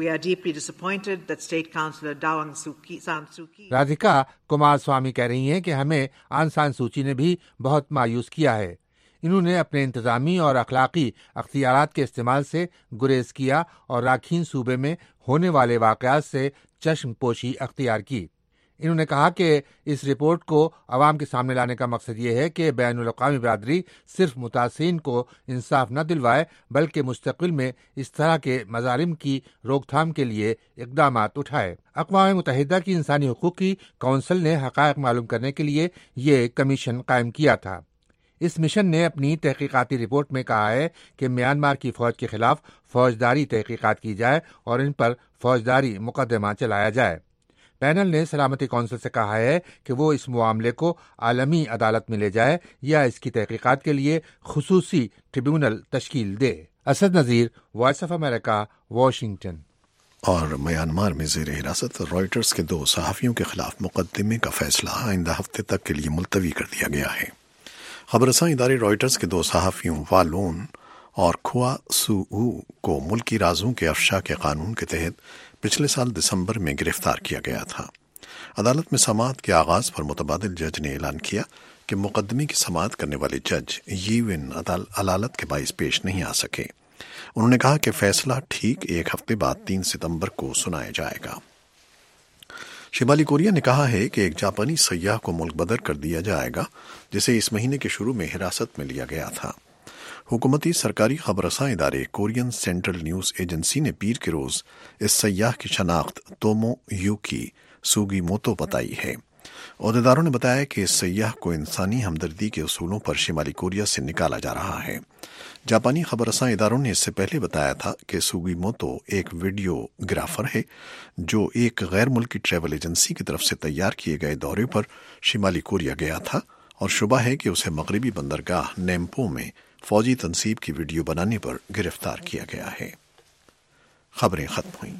राधिका कुमार स्वामी कह रही हैं कि हमें आंग सान सूची ने भी बहुत मायूस किया है। इन्होंने अपने इंतजामी और अखलाकी अख्तियारात के इस्तेमाल से गुरेज किया और राखीन सूबे में होने वाले वाक़यात से चश्म पोशी अख्तियार की। इन्होंने कहा कि इस रिपोर्ट को अवाम के सामने लाने का मकसद ये है कि बैनुल-अक़वामी बिरादरी सिर्फ मुतासिरीन को इंसाफ न दिलवाए बल्कि मुस्तक़बिल में इस तरह के मज़ालिम की रोकथाम के लिए इक़दामात उठाए। अक़वाम मुत्तहिदा की इंसानी हुकूक़ की कौंसिल ने हक़ाइक़ मालूम करने के लिए ये कमीशन कायम किया था। इस मिशन ने अपनी तहक़ीक़ाती रिपोर्ट में कहा है कि म्यांमार की फ़ौज के खिलाफ फ़ौजदारी तहक़ीक़ात की जाए और इन पर फ़ौजदारी मुक़दमा चलाया जाए। पैनल ने सलामती कौंसिल से कहा है कि वो इस मामले को आलमी अदालत में ले जाए या इसकी तहक़ीक़ात के लिए ख़ुसूसी ट्रिब्यूनल तश्कील दे। Asad Nazir, voice of America, Washington. और म्यांमार में ज़ेर हिरासत रॉयटर्स के 2 सहाफ़ियों के खिलाफ मुक़दमे का फैसला आइंदा हफ्ते तक के लिए मुलतवी कर दिया गया है। खबरसां इदारे रॉयटर्स के 2 सहाफ़ियों वालोन और खुआ सुऊ को मुल्की राजों के अफशा के कानून के तहत पिछले साल दिसंबर में गिरफ्तार किया गया था। अदालत में समाअत के आगाज़ पर मुतबादिल जज ने ऐलान किया कि मुकदमे की समाअत करने वाले जज यीविन अदालत के बाइस पेश नहीं आ सके। उन्होंने कहा कि फैसला ठीक 1 हफ्ते बाद 3 सितंबर को सुनाया जाएगा। शिमाली कोरिया ने कहा है कि एक जापानी सय्याह को मुल्क बदर कर दिया जाएगा जिसे इस महीने के शुरू में हिरासत में लिया गया था। हुकूमती सरकारी खबरसां इदारे कोरियन सेंट्रल न्यूज़ एजेंसी ने पीर के रोज़ इस सय्याह की शनाख्त तोमो यूकी सुगीमोतो बताई है। ओहदेदारों ने बताया कि इस सय्याह को इंसानी हमदर्दी के उसूलों पर शिमाली कोरिया से निकाला जा रहा है। जापानी खबरसां इदारों ने इससे पहले बताया था कि सुगीमोतो एक वीडियोग्राफर है जो एक गैर मुल्की ट्रैवल एजेंसी की तरफ से तैयार किए गए दौरे पर शिमाली कोरिया गया था और शुबा है कि उसे मगरबी बंदरगाह नेम्पो में फौजी तनसीब की वीडियो बनाने पर गिरफ्तार किया गया है। खबरें खत्म हुई।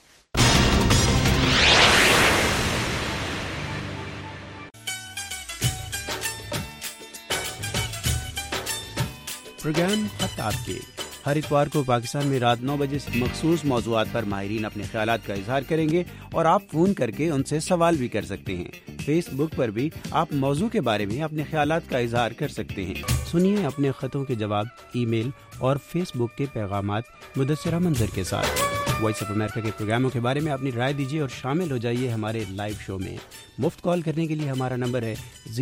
प्रोग्राम खत आपके हर इतवार को पाकिस्तान में रात 9 बजे से मखसूस मौज़ूआत पर माहिरीन अपने ख्यालात का इजहार करेंगे और आप फ़ोन करके उनसे सवाल भी कर सकते हैं। फेसबुक पर भी आप मौजू के बारे में अपने ख्यालात का इजहार कर सकते हैं। सुनिए अपने खतों के जवाब ईमेल और फेसबुक के पैगामात मुदस्सिरा मंजर के साथ। وائس آف امریکہ کے پروگراموں کے بارے میں اپنی رائے دیجیے اور شامل ہو جائیے ہمارے لائیو شو میں. مفت کال کرنے کے لیے ہمارا نمبر ہے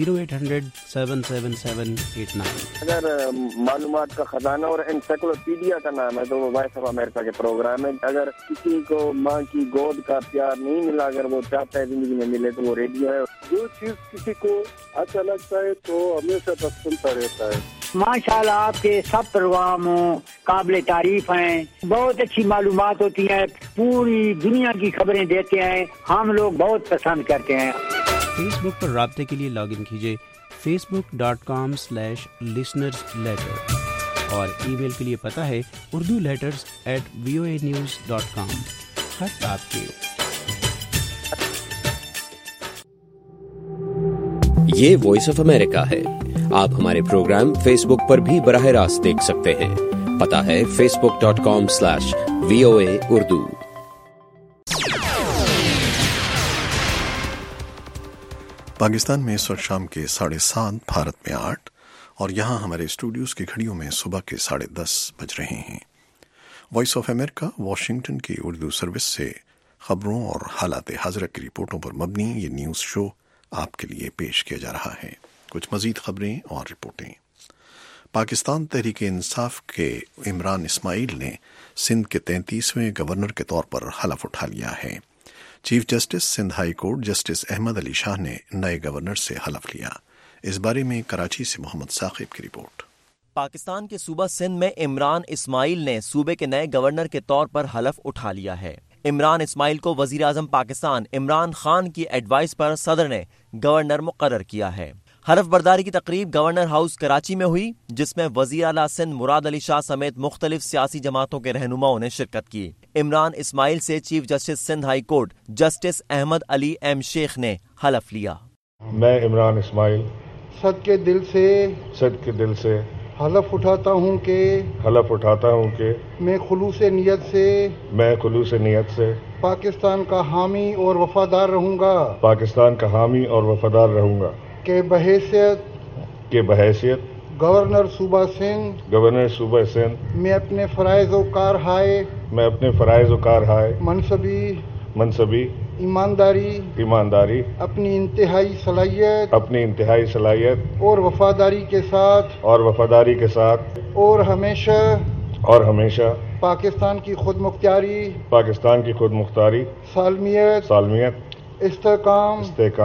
0800-777-89. اگر معلومات کا خزانہ اور انسائکلوپیڈیا کا نام ہے تو وہ وائس آف امریکہ کے پروگرام ہے. اگر کسی کو ماں کی گود کا پیار نہیں ملا، اگر وہ چاہتا ہے زندگی میں ملے تو وہ ریڈیو ہے. جو چیز کسی کو اچھا لگتا ہے تو ہمیشہ بس سنتا رہتا ہے. ماشاءاللہ آپ کے سب پروگرام قابل تعریف ہیں، بہت اچھی معلومات ہوتی ہیں، پوری دنیا کی خبریں دیتے ہیں، ہم لوگ بہت پسند کرتے ہیں. فیس بک پر رابطے کے لیے لاگ ان کیجیے facebook.com/listenersletter اور ای میل کے لیے پتہ ہے urduletters@voanews.com. خط آپ کے. یہ وائس آف امریکہ ہے. آپ ہمارے پروگرام فیس بک پر بھی براہ راست دیکھ سکتے ہیں. پتہ ہے facebook.com/VOA Urdu. پاکستان میں اس وقت شام کے 7:30، بھارت میں 8 اور یہاں ہمارے اسٹوڈیوز کی گھڑیوں میں صبح کے 10:30 بج رہے ہیں. وائس آف امریکہ واشنگٹن کی اردو سروس سے خبروں اور حالات حاضرہ کی رپورٹوں پر مبنی یہ نیوز شو آپ کے لیے پیش کیا جا رہا ہے. کچھ مزید خبریں اور رپورٹیں. پاکستان تحریک انصاف کے عمران اسماعیل نے سندھ کے 33ویں گورنر کے طور پر حلف اٹھا لیا ہے. Chief justice Sindh high court justice Ahmed Ali Shah نے نئے گورنر سے حلف لیا. اس بارے میں کراچی سے محمد ثاقب کی رپورٹ. پاکستان کے صوبہ سندھ میں عمران اسماعیل نے صوبے کے نئے گورنر کے طور پر حلف اٹھا لیا ہے. عمران اسماعیل کو وزیر اعظم پاکستان عمران خان کی ایڈوائس پر صدر نے گورنر مقرر کیا ہے. حلف برداری کی تقریب گورنر ہاؤس کراچی میں ہوئی، جس میں وزیر اعلیٰ سندھ مراد علی شاہ سمیت مختلف سیاسی جماعتوں کے رہنماؤں نے شرکت کی. عمران اسماعیل سے chief justice Sindh high court justice Ahmed Ali M Sheikh نے حلف لیا. میں عمران اسماعیل صد کے دل سے حلف اٹھاتا ہوں کہ میں خلوص نیت سے پاکستان کا حامی اور وفادار رہوں گا کہ بحیثیت گورنر صوبہ سندھ میں اپنے فرائض و کارہائے منصبی ایمانداری اپنی انتہائی صلاحیت اور وفاداری کے ساتھ اور ہمیشہ پاکستان کی خود مختاری سالمیت استحکام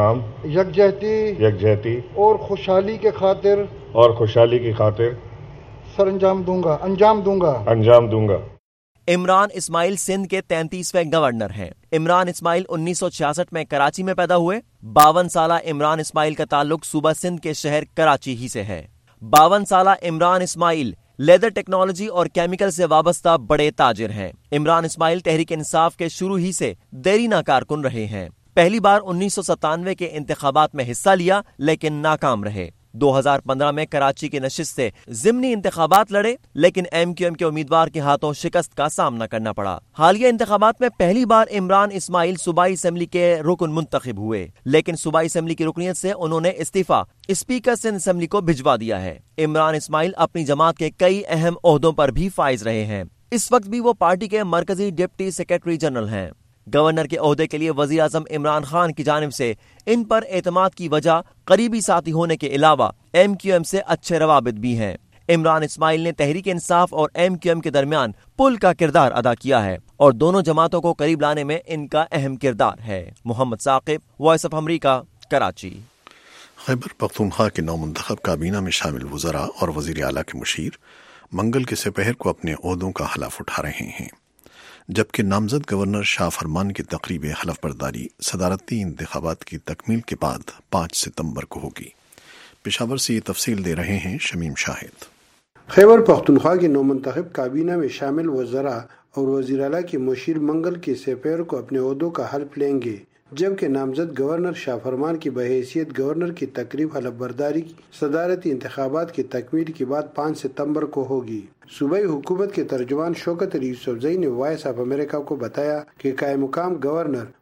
یکجہتی اور خوشحالی کی خاطر انجام دوں گا. عمران اسماعیل سندھ کے 33ویں گورنر ہیں. عمران اسماعیل 1966 میں کراچی میں پیدا ہوئے. 52 سالہ عمران اسماعیل کا تعلق صوبہ سندھ کے شہر کراچی ہی سے ہے. 52 سالہ عمران اسماعیل لیدر ٹیکنالوجی اور کیمیکل سے وابستہ بڑے تاجر ہیں. عمران اسماعیل تحریک انصاف کے شروع ہی سے دیرینہ کارکن رہے ہیں. پہلی بار 1997 کے انتخابات میں حصہ لیا لیکن ناکام رہے. 2015 میں کراچی کے نشست سے ضمنی انتخابات لڑے لیکن ایم کیو ایم کے امیدوار کے ہاتھوں شکست کا سامنا کرنا پڑا. حالیہ انتخابات میں پہلی بار عمران اسماعیل صوبائی اسمبلی کے رکن منتخب ہوئے لیکن صوبائی اسمبلی کی رکنیت سے انہوں نے استعفیٰ اسپیکر سندھ اسمبلی کو بھجوا دیا ہے. عمران اسماعیل اپنی جماعت کے کئی اہم عہدوں پر بھی فائز رہے ہیں. اس وقت بھی وہ پارٹی کے مرکزی ڈپٹی سیکرٹری جنرل ہیں. گورنر کے عہدے کے لیے وزیر اعظم عمران خان کی جانب سے ان پر اعتماد کی وجہ قریبی ساتھی ہونے کے علاوہ ایم کیو ایم سے اچھے روابط بھی ہیں. عمران اسماعیل نے تحریک انصاف اور ایم کیو ایم کے درمیان پل کا کردار ادا کیا ہے اور دونوں جماعتوں کو قریب لانے میں ان کا اہم کردار ہے. Muhammad Saqib, voice of America, Karachi. Khyber Pakhtunkhwa کے نومنتخب کابینہ میں شامل وزراء اور وزیر اعلیٰ کے مشیر منگل کے سپہر کو اپنے عہدوں کا حلف اٹھا رہے ہیں، جبکہ نامزد گورنر شاہ فرمان کی تقریب حلف برداری صدارتی انتخابات کی تکمیل کے بعد 5 ستمبر کو ہوگی. پشاور سے یہ تفصیل دے رہے ہیں شمیم شاہد. خیبر پختونخوا کے نومنتخب کابینہ میں شامل وزراء اور وزیر اعلیٰ کے مشیر منگل کے سپہر کو اپنے عہدوں کا حلف لیں گے، جبکہ نامزد گورنر شاہ فرمان کی بحیثیت گورنر کی تقریب حلف برداری صدارتی انتخابات کی تکمیل کے بعد 5 ستمبر کو ہوگی. صوبائی حکومت کے ترجمان شوکت علی یوسفزئی نے وائس آف امریکہ کو بتایا کہ قائم مقام گورنر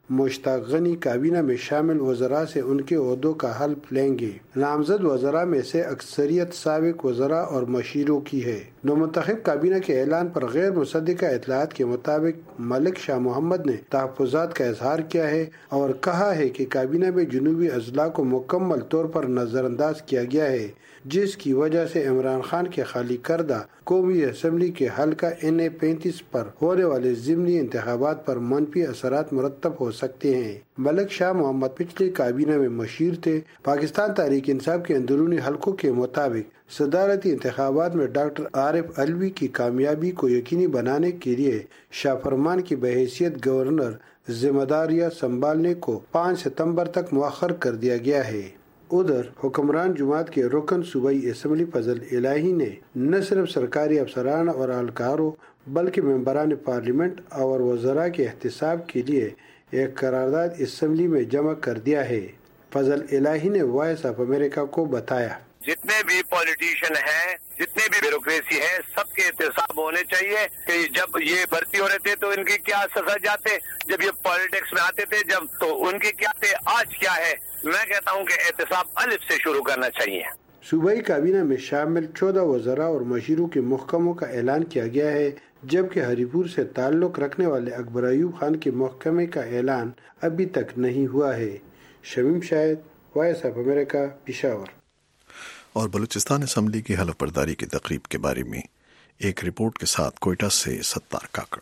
مشتاق غنی کابینہ میں شامل وزراء سے ان کے عہدوں کا حلف لیں گے۔ نامزد وزراء میں سے اکثریت سابق وزراء اور مشیروں کی ہے۔ نومنتخب کابینہ کے اعلان پر غیر مصدقہ اطلاعات کے مطابق ملک شاہ محمد نے تحفظات کا اظہار کیا ہے اور کہا ہے کہ کابینہ میں جنوبی اضلاع کو مکمل طور پر نظر انداز کیا گیا ہے، جس کی وجہ سے عمران خان کے خالی کردہ قومی اسمبلی کے حلقہ NA 35 پر ہونے والے ضمنی انتخابات پر منفی اثرات مرتب ہو سکتے ہیں۔ ملک شاہ محمد پچھلے کابینہ میں مشیر تھے۔ پاکستان تحریک انصاف کے اندرونی حلقوں کے مطابق صدارتی انتخابات میں ڈاکٹر عارف علوی کی کامیابی کو یقینی بنانے کے لیے شاہ فرمان کی بحیثیت گورنر ذمہ داریاں سنبھالنے کو 5 ستمبر تک مؤخر کر دیا گیا ہے۔ ادھر حکمران جماعت کے رکن صوبائی اسمبلی فضل الہی نے نہ صرف سرکاری افسران اور اہلکاروں بلکہ ممبران پارلیمنٹ اور وزراء کے احتساب کے لیے ایک قرارداد اسمبلی میں جمع کر دیا ہے۔ فضل الہی نے وائس آف امریکہ کو بتایا، جتنے بھی پولیٹیشین ہیں، جتنے بھی بیوروکریسی ہے، سب کے احتساب ہونے چاہیے کہ جب یہ بھرتی ہو رہے تھے تو ان کی کیا سزا جاتے، جب یہ پالیٹکس میں آتے تھے جب تو ان کی کیا تھے، آج کیا ہے۔ میں کہتا ہوں کہ احتساب الف سے شروع کرنا چاہیے۔ صوبائی کابینہ میں شامل 14 وزراء اور مشیروں کے محکموں کا اعلان کیا گیا ہے، جبکہ ہری پور سے تعلق رکھنے والے اکبر ایوب خان کے محکمے کا اعلان ابھی تک نہیں ہوا ہے۔ Shamim Shahid, voice of America, Peshawar. اور بلوچستان اسمبلی کی حلف برداری کی تقریب کے بارے میں ایک رپورٹ کے ساتھ کوئٹہ سے ستار کاکڑ۔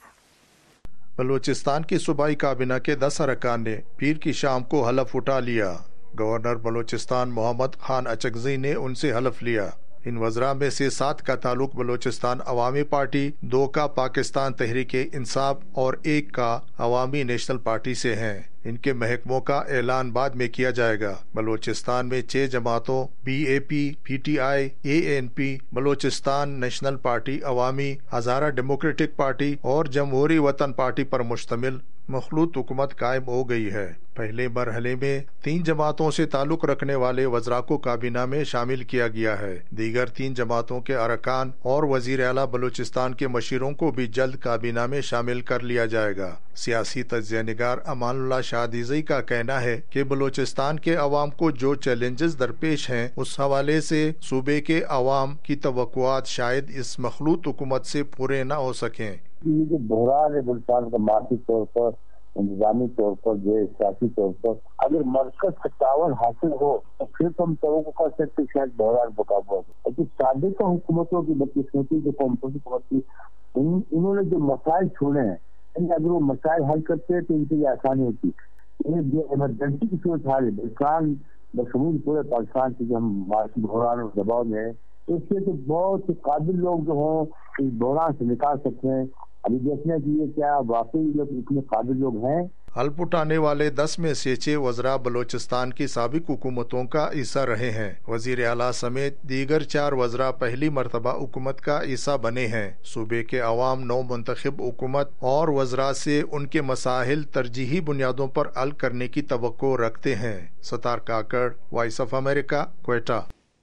بلوچستان کی صوبائی کابینہ کے 10 ارکان نے پیر کی شام کو حلف اٹھا لیا۔ گورنر بلوچستان محمد خان اچکزئی نے ان سے حلف لیا۔ ان وزراء میں سے 7 کا تعلق بلوچستان عوامی پارٹی، 2 کا پاکستان تحریک انصاف اور 1 کا عوامی نیشنل پارٹی سے ہیں۔ ان کے محکموں کا اعلان بعد میں کیا جائے گا۔ بلوچستان میں 6 جماعتوں BAP، PTI، ANP، Balochistan national party Awami, Hazara democratic party اور جمہوری وطن پارٹی پر مشتمل مخلوط حکومت قائم ہو گئی ہے۔ پہلے مرحلے میں 3 جماعتوں سے تعلق رکھنے والے وزراء کو کابینہ میں شامل کیا گیا ہے۔ دیگر 3 جماعتوں کے ارکان اور وزیر اعلیٰ بلوچستان کے مشیروں کو بھی جلد کابینہ میں شامل کر لیا جائے گا۔ سیاسی تجزیہ نگار امان اللہ شادیزئی کا کہنا ہے کہ بلوچستان کے عوام کو جو چیلنجز درپیش ہیں اس حوالے سے صوبے کے عوام کی توقعات شاید اس مخلوط حکومت سے پورے نہ ہو سکیں۔ یہ جو بحران ہے بلوچستان کا معاشی طور پر، انتظامی طور پر، جو سیاسی طور پر، اگر مرکز کا تعاون حاصل ہو تو پھر تو ہم توقع کر سکتے شاید بحران بقابو ہو۔ لیکن سابقہ حکومتوں کی بدقسمتی جو قومتی حکومت تھی، انہوں نے جو مسائل چھوڑے ہیں، اگر وہ مسائل حل کرتے تو ان کے لیے آسانی ہوتی۔ جو ایمرجنسی کی صورت حال ہے بلوچستان بشمول پورے پاکستان سے جو ہم معاشی بحران اور دباؤ میں ہے، اس سے تو بہت سے قابل لوگ جو ہوں اس بحران سے نکال سکتے ہیں۔ ابھی دیکھنا چاہیے کیا واقعی لوگ اتنے قابل لوگ ہیں۔ حلف اٹھانے والے 10 میں سے 6 وزراء بلوچستان کی سابق حکومتوں کا حصہ رہے ہیں۔ وزیر اعلیٰ سمیت دیگر 4 وزراء پہلی مرتبہ حکومت کا حصہ بنے ہیں۔ صوبے کے عوام نو منتخب حکومت اور وزراء سے ان کے مسائل ترجیحی بنیادوں پر حل کرنے کی توقع رکھتے ہیں۔ Sattar Kakar, voice of America, Quetta.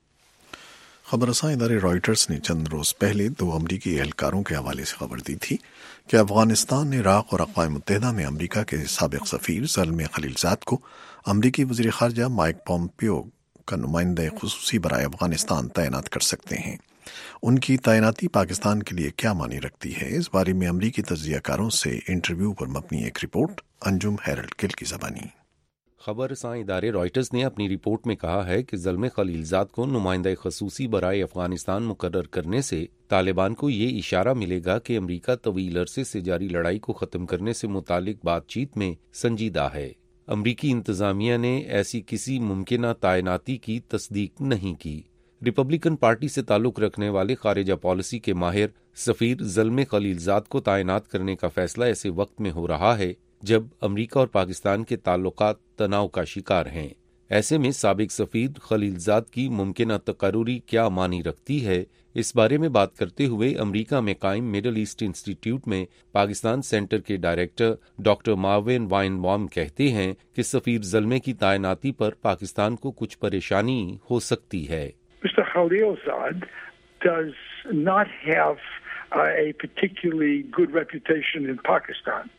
خبر رساں ادارے رائٹرز نے چند روز پہلے 2 امریکی اہلکاروں کے حوالے سے خبر دی تھی کہ افغانستان، عراق اور اقوام متحدہ میں امریکا کے سابق سفیر زلمے خلیلزاد کو امریکی وزیر خارجہ مائک پومپیو کا نمائندہ خصوصی برائے افغانستان تعینات کر سکتے ہیں۔ ان کی تعیناتی پاکستان کے لیے کیا معنی رکھتی ہے، اس بارے میں امریکی تجزیہ کاروں سے انٹرویو پر مبنی ایک رپورٹ۔ انجم ہیرلڈ گل کی زبانی۔ خبر رساں ادارے رائٹرز نے اپنی رپورٹ میں کہا ہے کہ زلمے خلیلزاد کو نمائندہ خصوصی برائے افغانستان مقرر کرنے سے طالبان کو یہ اشارہ ملے گا کہ امریکہ طویل عرصے سے جاری لڑائی کو ختم کرنے سے متعلق بات چیت میں سنجیدہ ہے۔ امریکی انتظامیہ نے ایسی کسی ممکنہ تعیناتی کی تصدیق نہیں کی۔ ریپبلکن پارٹی سے تعلق رکھنے والے خارجہ پالیسی کے ماہر سفیر زلمے خلیلزاد کو تعینات کرنے کا فیصلہ ایسے وقت میں ہو رہا ہے جب امریکہ اور پاکستان کے تعلقات تناؤ کا شکار ہیں۔ ایسے میں سابق سفیر خلیلزاد کی ممکنہ تقرری کیا معنی رکھتی ہے، اس بارے میں بات کرتے ہوئے امریکہ میں قائم مڈل ایسٹ انسٹی ٹیوٹ میں پاکستان سینٹر کے director doctor Marvin Weinbaum کہتے ہیں کہ سفیر زلمے کی تعیناتی پر پاکستان کو کچھ پریشانی ہو سکتی ہے۔ Mr. Khalilzad does not have a particularly good reputation in Pakistan.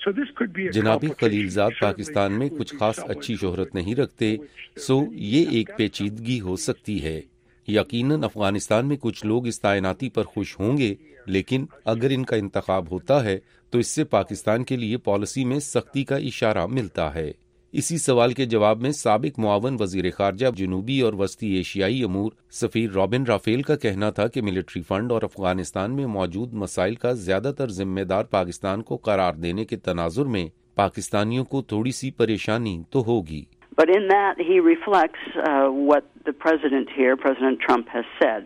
جنابی خلیلزاد Pakistan میں کچھ خاص اچھی شہرت نہیں رکھتے، سو یہ ایک پیچیدگی ہو سکتی ہے۔ یقیناً افغانستان میں کچھ لوگ اس تعیناتی پر خوش ہوں گے، لیکن اگر ان کا انتخاب ہوتا ہے تو اس سے پاکستان کے لیے پالیسی میں سختی کا اشارہ ملتا ہے۔ اسی سوال کے جواب میں سابق معاون وزیر خارجہ جنوبی اور وسطی ایشیائی امور سفیر رابن رافیل کا کہنا تھا کہ ملٹری فنڈ اور افغانستان میں موجود مسائل کا زیادہ تر ذمہ دار پاکستان کو قرار دینے کے تناظر میں پاکستانیوں کو تھوڑی سی پریشانی تو ہوگی۔ But in that he reflects what the president here, President Trump, has said.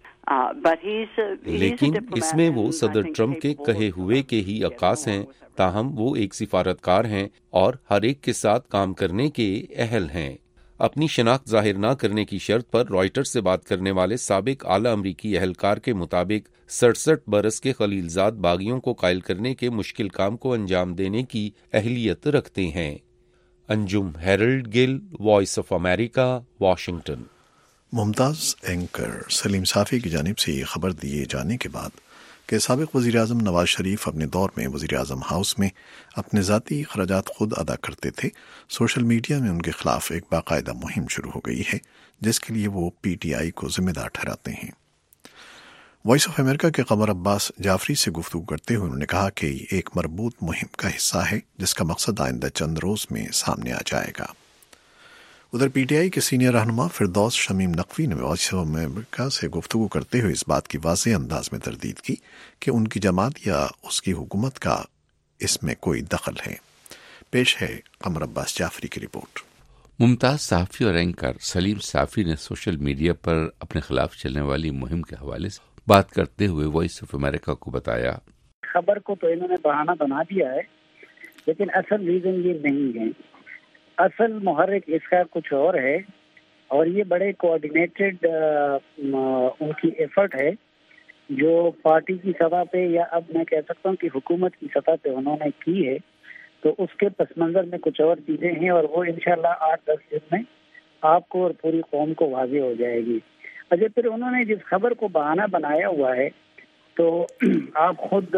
لیکن اس میں وہ صدر ٹرمپ کے کہے ہوئے کے ہی عکاس ہیں، تاہم وہ ایک سفارتکار ہیں اور ہر ایک کے ساتھ کام کرنے کے اہل ہیں۔ اپنی شناخت ظاہر نہ کرنے کی شرط پر رائٹرز سے بات کرنے والے سابق اعلی امریکی اہلکار کے مطابق 67 برس کے خلیلزاد باغیوں کو قائل کرنے کے مشکل کام کو انجام دینے کی اہلیت رکھتے ہیں۔ Anjum Harold Gill, voice of America, Washington. Mumtaz anchor Saleem Safi کی جانب سے یہ خبر دیے جانے کے بعد کہ سابق وزیر اعظم نواز شریف اپنے دور میں وزیر اعظم ہاؤس میں اپنے ذاتی اخراجات خود ادا کرتے تھے، سوشل میڈیا میں ان کے خلاف ایک باقاعدہ مہم شروع ہو گئی ہے جس کے لیے وہ پی ٹی آئی کو ذمہ دار ٹھہراتے ہیں۔ وائس آف امریکہ کے قمر عباس جعفری سے گفتگو کرتے ہوئے انہوں نے کہا کہ یہ ایک مربوط مہم کا حصہ ہے جس کا مقصد آئندہ چند روز میں سامنے آ جائے گا۔ ادھر پی ٹی آئی کے سینئر رہنما فردوس شمیم نقوی نے وائس آف امریکہ سے گفتگو کرتے ہوئے اس بات کی واضح انداز میں تردید کی کہ ان کی جماعت یا اس کی حکومت کا اس میں کوئی دخل ہے۔ پیش ہے قمر عباس جعفری کی رپورٹ۔ ممتاز صحافی اور اینکر سلیم صافی نے سوشل میڈیا پر اپنے خلاف چلنے والی مہم کے حوالے سے بات کرتے ہوئے وائس آف امریکہ کو بتایا، خبر کو تو انہوں نے بہانہ بنا دیا ہے، لیکن اصل ریزن یہ نہیں ہے۔ اصل محرک اس کا کچھ اور ہے، اور یہ بڑے کوآرڈینیٹڈ ان کی ایفرٹ ہے جو پارٹی کی سطح پہ یا اب میں کہہ سکتا ہوں کہ حکومت کی سطح پہ انہوں نے کی ہے۔ تو اس کے پس منظر میں کچھ اور چیزیں ہیں، اور وہ انشاءاللہ 8-10 دن میں آپ کو اور پوری قوم کو واضح ہو جائے گی۔ اچھا، پھر انہوں نے جس خبر کو بہانہ بنایا ہوا ہے، تو آپ خود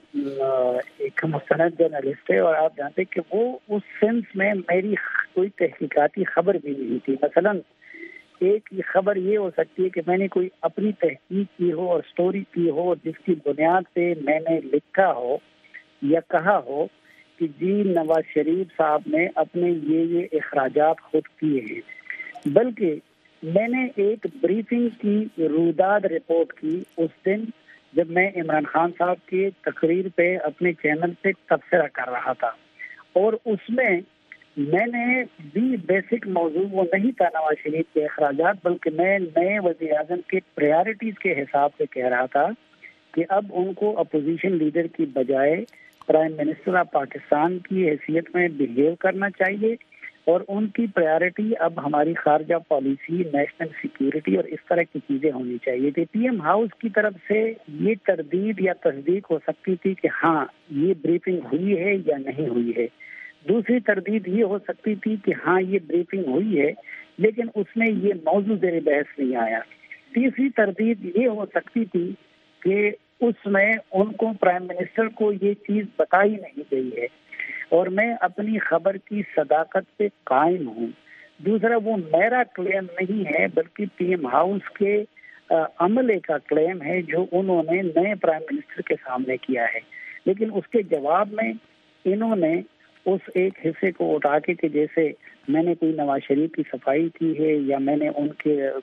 ایک مستند جرنلسٹ ہے اور آپ جانتے کہ وہ اس سینس میں میری کوئی تحقیقاتی خبر بھی نہیں تھی۔ مثلا ایک خبر یہ ہو سکتی ہے کہ میں نے کوئی اپنی تحقیق کی ہو اور سٹوری کی ہو جس کی بنیاد پہ میں نے لکھا ہو یا کہا ہو کہ جی نواز شریف صاحب نے اپنے یہ اخراجات خود کیے ہیں، بلکہ میں نے ایک بریفنگ کی روداد رپورٹ کی اس دن جب میں عمران خان صاحب کی تقریر پہ اپنے چینل پہ تبصرہ کر رہا تھا، اور اس میں نے بھی بیسک موضوع وہ نہیں تھا نواز شریف کے اخراجات، بلکہ میں نئے وزیر اعظم کے پریارٹیز کے حساب سے کہہ رہا تھا کہ اب ان کو اپوزیشن لیڈر کی بجائے پرائم منسٹر آف پاکستان کی حیثیت میں بہیو کرنا چاہیے، اور ان کی پریارٹی اب ہماری خارجہ پالیسی، نیشنل سیکیورٹی اور اس طرح کی چیزیں ہونی چاہیے تھی۔ پی ایم ہاؤس کی طرف سے یہ تردید یا تصدیق ہو سکتی تھی کہ ہاں یہ بریفنگ ہوئی ہے یا نہیں ہوئی ہے۔ دوسری تردید یہ ہو سکتی تھی کہ ہاں یہ بریفنگ ہوئی ہے لیکن اس میں یہ موضوع زیر بحث نہیں آیا۔ تیسری تردید یہ ہو سکتی تھی کہ اس میں ان کو پرائم منسٹر کو یہ چیز بتائی نہیں گئی ہے، اور میں اپنی خبر کی صداقت پہ قائم ہوں۔ دوسرا، وہ میرا کلیم نہیں ہے بلکہ پی ایم ہاؤس کے عملے کا کلیم ہے جو انہوں نے نئے پرائم منسٹر کے سامنے کیا ہے، لیکن اس کے جواب میں انہوں نے اس ایک حصے کو اٹھا کے کہ جیسے میں نے کوئی نواز شریف کی صفائی کی ہے یا میں نے ان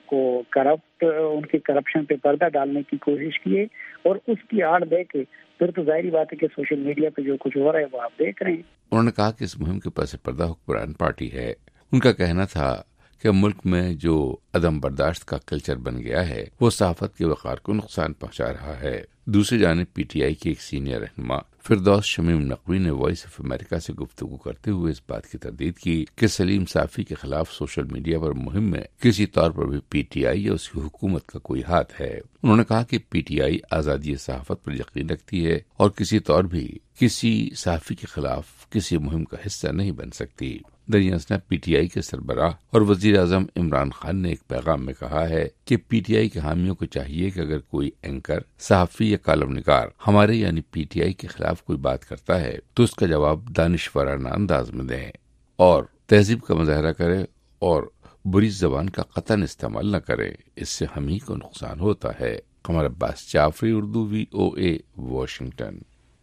کے کرپشن پہ پردہ ڈالنے کی کوشش کی ہے، اور اس کی آڑ دے کے پھر تو ظاہری بات ہے کہ سوشل میڈیا پہ جو کچھ ہو رہا ہے وہ آپ دیکھ رہے ہیں۔ انہوں نے کہا کہ اس مہم کے پس پردہ حکمران پارٹی ہے۔ ان کا کہنا تھا کہ ملک میں جو عدم برداشت کا کلچر بن گیا ہے وہ صحافت کے وقار کو نقصان پہنچا رہا ہے۔ دوسری جانب پی ٹی آئی کے ایک سینئر رہنما فردوس شمیم نقوی نے وائس آف امریکہ سے گفتگو کرتے ہوئے اس بات کی تردید کی کہ سلیم صافی کے خلاف سوشل میڈیا پر مہم میں کسی طور پر بھی پی ٹی آئی یا اس کی حکومت کا کوئی ہاتھ ہے۔ انہوں نے کہا کہ پی ٹی آئی آزادی صحافت پر یقین رکھتی ہے اور کسی طور بھی کسی صحافی کے خلاف کسی مہم کا حصہ نہیں بن سکتی۔ دریاسنا پی ٹی آئی کے سربراہ اور وزیر اعظم عمران خان نے ایک پیغام میں کہا ہے کہ پی ٹی آئی کے حامیوں کو چاہیے کہ اگر کوئی اینکر، صحافی یا کالم نگار ہمارے یعنی پی ٹی آئی کے خلاف کوئی بات کرتا ہے تو اس کا جواب دانشورانہ انداز میں دیں اور تہذیب کا مظاہرہ کرے اور بری زبان کا قطعاً استعمال نہ کرے، اس سے ہم ہی کو نقصان ہوتا ہے۔ Qamar Abbas Jafri, Urdu VOA، Washington.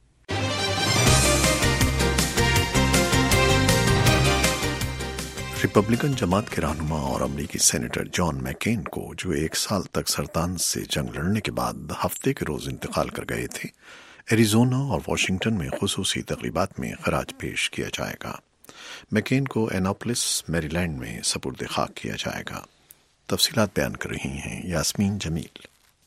Republican جماعت کے رہنما اور امریکی سینیٹر جان مکین کو، جو 1 سال تک سرطان سے جنگ لڑنے کے بعد ہفتے کے روز انتقال کر گئے تھے، ایریزونا اور واشنگٹن میں خصوصی تقریبات میں خراج پیش کیا جائے گا۔ مکین کو ایناپولس میری لینڈ میں سپرد خاک کیا جائے گا۔ تفصیلات بیان کر رہی ہیں یاسمین جمیل۔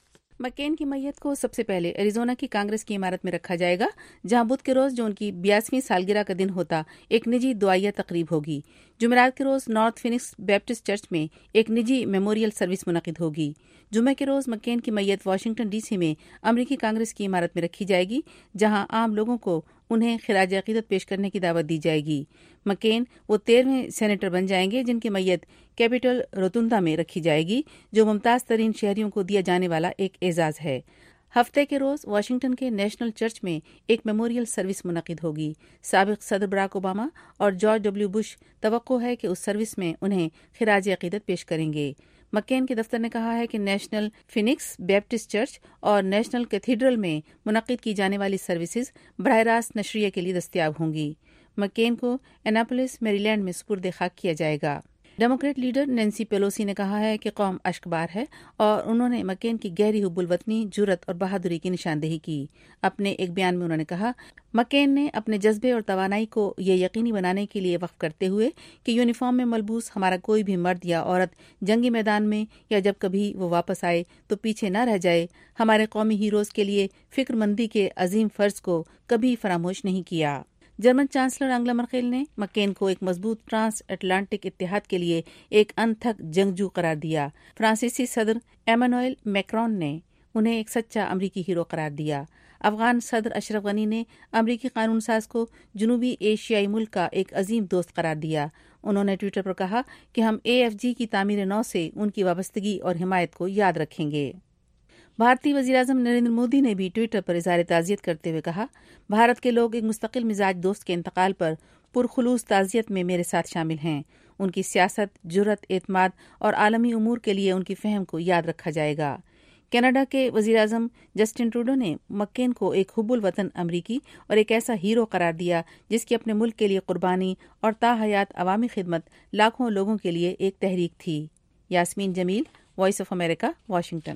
مکین کی میت کو سب سے پہلے ایریزونا کی کانگریس کی عمارت میں رکھا جائے گا، جہاں بدھ کے روز، جو ان کی 82ویں سالگرہ کا دن ہوتا، ایک نجی دعائیہ تقریب ہوگی۔ جمعرات کے روز نارتھ فینکس بیپٹسٹ چرچ میں ایک نجی میموریل سروس منعقد ہوگی۔ جمعہ کے روز مکین کی میت واشنگٹن ڈی سی میں امریکی کانگریس کی عمارت میں رکھی جائے گی، جہاں عام لوگوں کو انہیں خراج عقیدت پیش کرنے کی دعوت دی جائے گی۔ مکین وہ 13ویں سینیٹر بن جائیں گے جن کی میت کیپٹل روتوندا میں رکھی جائے گی، جو ممتاز ترین شہریوں کو دیا جانے والا ایک اعزاز ہے۔ ہفتے کے روز واشنگٹن کے نیشنل چرچ میں ایک میموریل سروس منعقد ہوگی۔ سابق صدر براک اوباما اور جارج ڈبلیو بش توقع ہے کہ اس سروس میں انہیں خراج عقیدت پیش کریں گے۔ مکین کے دفتر نے کہا ہے کہ نیشنل فینکس بیپٹسٹ چرچ اور نیشنل کیتھیڈرل میں منعقد کی جانے والی سروسز براہ راست نشریہ کے لیے دستیاب ہوں گی۔ مکین کو ایناپولس میری لینڈ میں سپرد خاک کیا جائے گا۔ ڈیموکریٹ لیڈر نینسی پیلوسی نے کہا ہے کہ قوم اشکبار ہے اور انہوں نے مکین کی گہری حب الوطنی، جرأت اور بہادری کی نشاندہی کی۔ اپنے ایک بیان میں انہوں نے کہا، مکین نے اپنے جذبے اور توانائی کو یہ یقینی بنانے کے لیے وقف کرتے ہوئے کہ یونیفارم میں ملبوس ہمارا کوئی بھی مرد یا عورت جنگی میدان میں یا جب کبھی وہ واپس آئے تو پیچھے نہ رہ جائے، ہمارے قومی ہیروز کے لیے فکر مندی کے عظیم فرض کو کبھی فراموش نہیں کیا۔ جرمن چانسلر انگلا مرکل نے مکین کو ایک مضبوط ٹرانس اٹلانٹک اتحاد کے لیے ایک انتھک جنگجو قرار دیا۔ فرانسیسی صدر ایمانوئل میکرون نے انہیں ایک سچا امریکی ہیرو قرار دیا۔ افغان صدر اشرف غنی نے امریکی قانون ساز کو جنوبی ایشیائی ملک کا ایک عظیم دوست قرار دیا۔ انہوں نے ٹویٹر پر کہا کہ ہم AFG کی تعمیر نو سے ان کی وابستگی اور حمایت کو یاد رکھیں گے۔ بھارتی وزیراعظم نریندر مودی نے بھی ٹویٹر پر اظہار تعزیت کرتے ہوئے کہا، بھارت کے لوگ ایک مستقل مزاج دوست کے انتقال پر پرخلوص تعزیت میں میرے ساتھ شامل ہیں۔ ان کی سیاست، جرأت، اعتماد اور عالمی امور کے لیے ان کی فہم کو یاد رکھا جائے گا۔ کینیڈا کے وزیراعظم جسٹن ٹروڈو نے مکین کو ایک حب الوطن امریکی اور ایک ایسا ہیرو قرار دیا جس کی اپنے ملک کے لیے قربانی اور تاحیات عوامی خدمت لاکھوں لوگوں کے لیے ایک تحریک تھی۔ Yasmin Jamil, voice of America, Washington.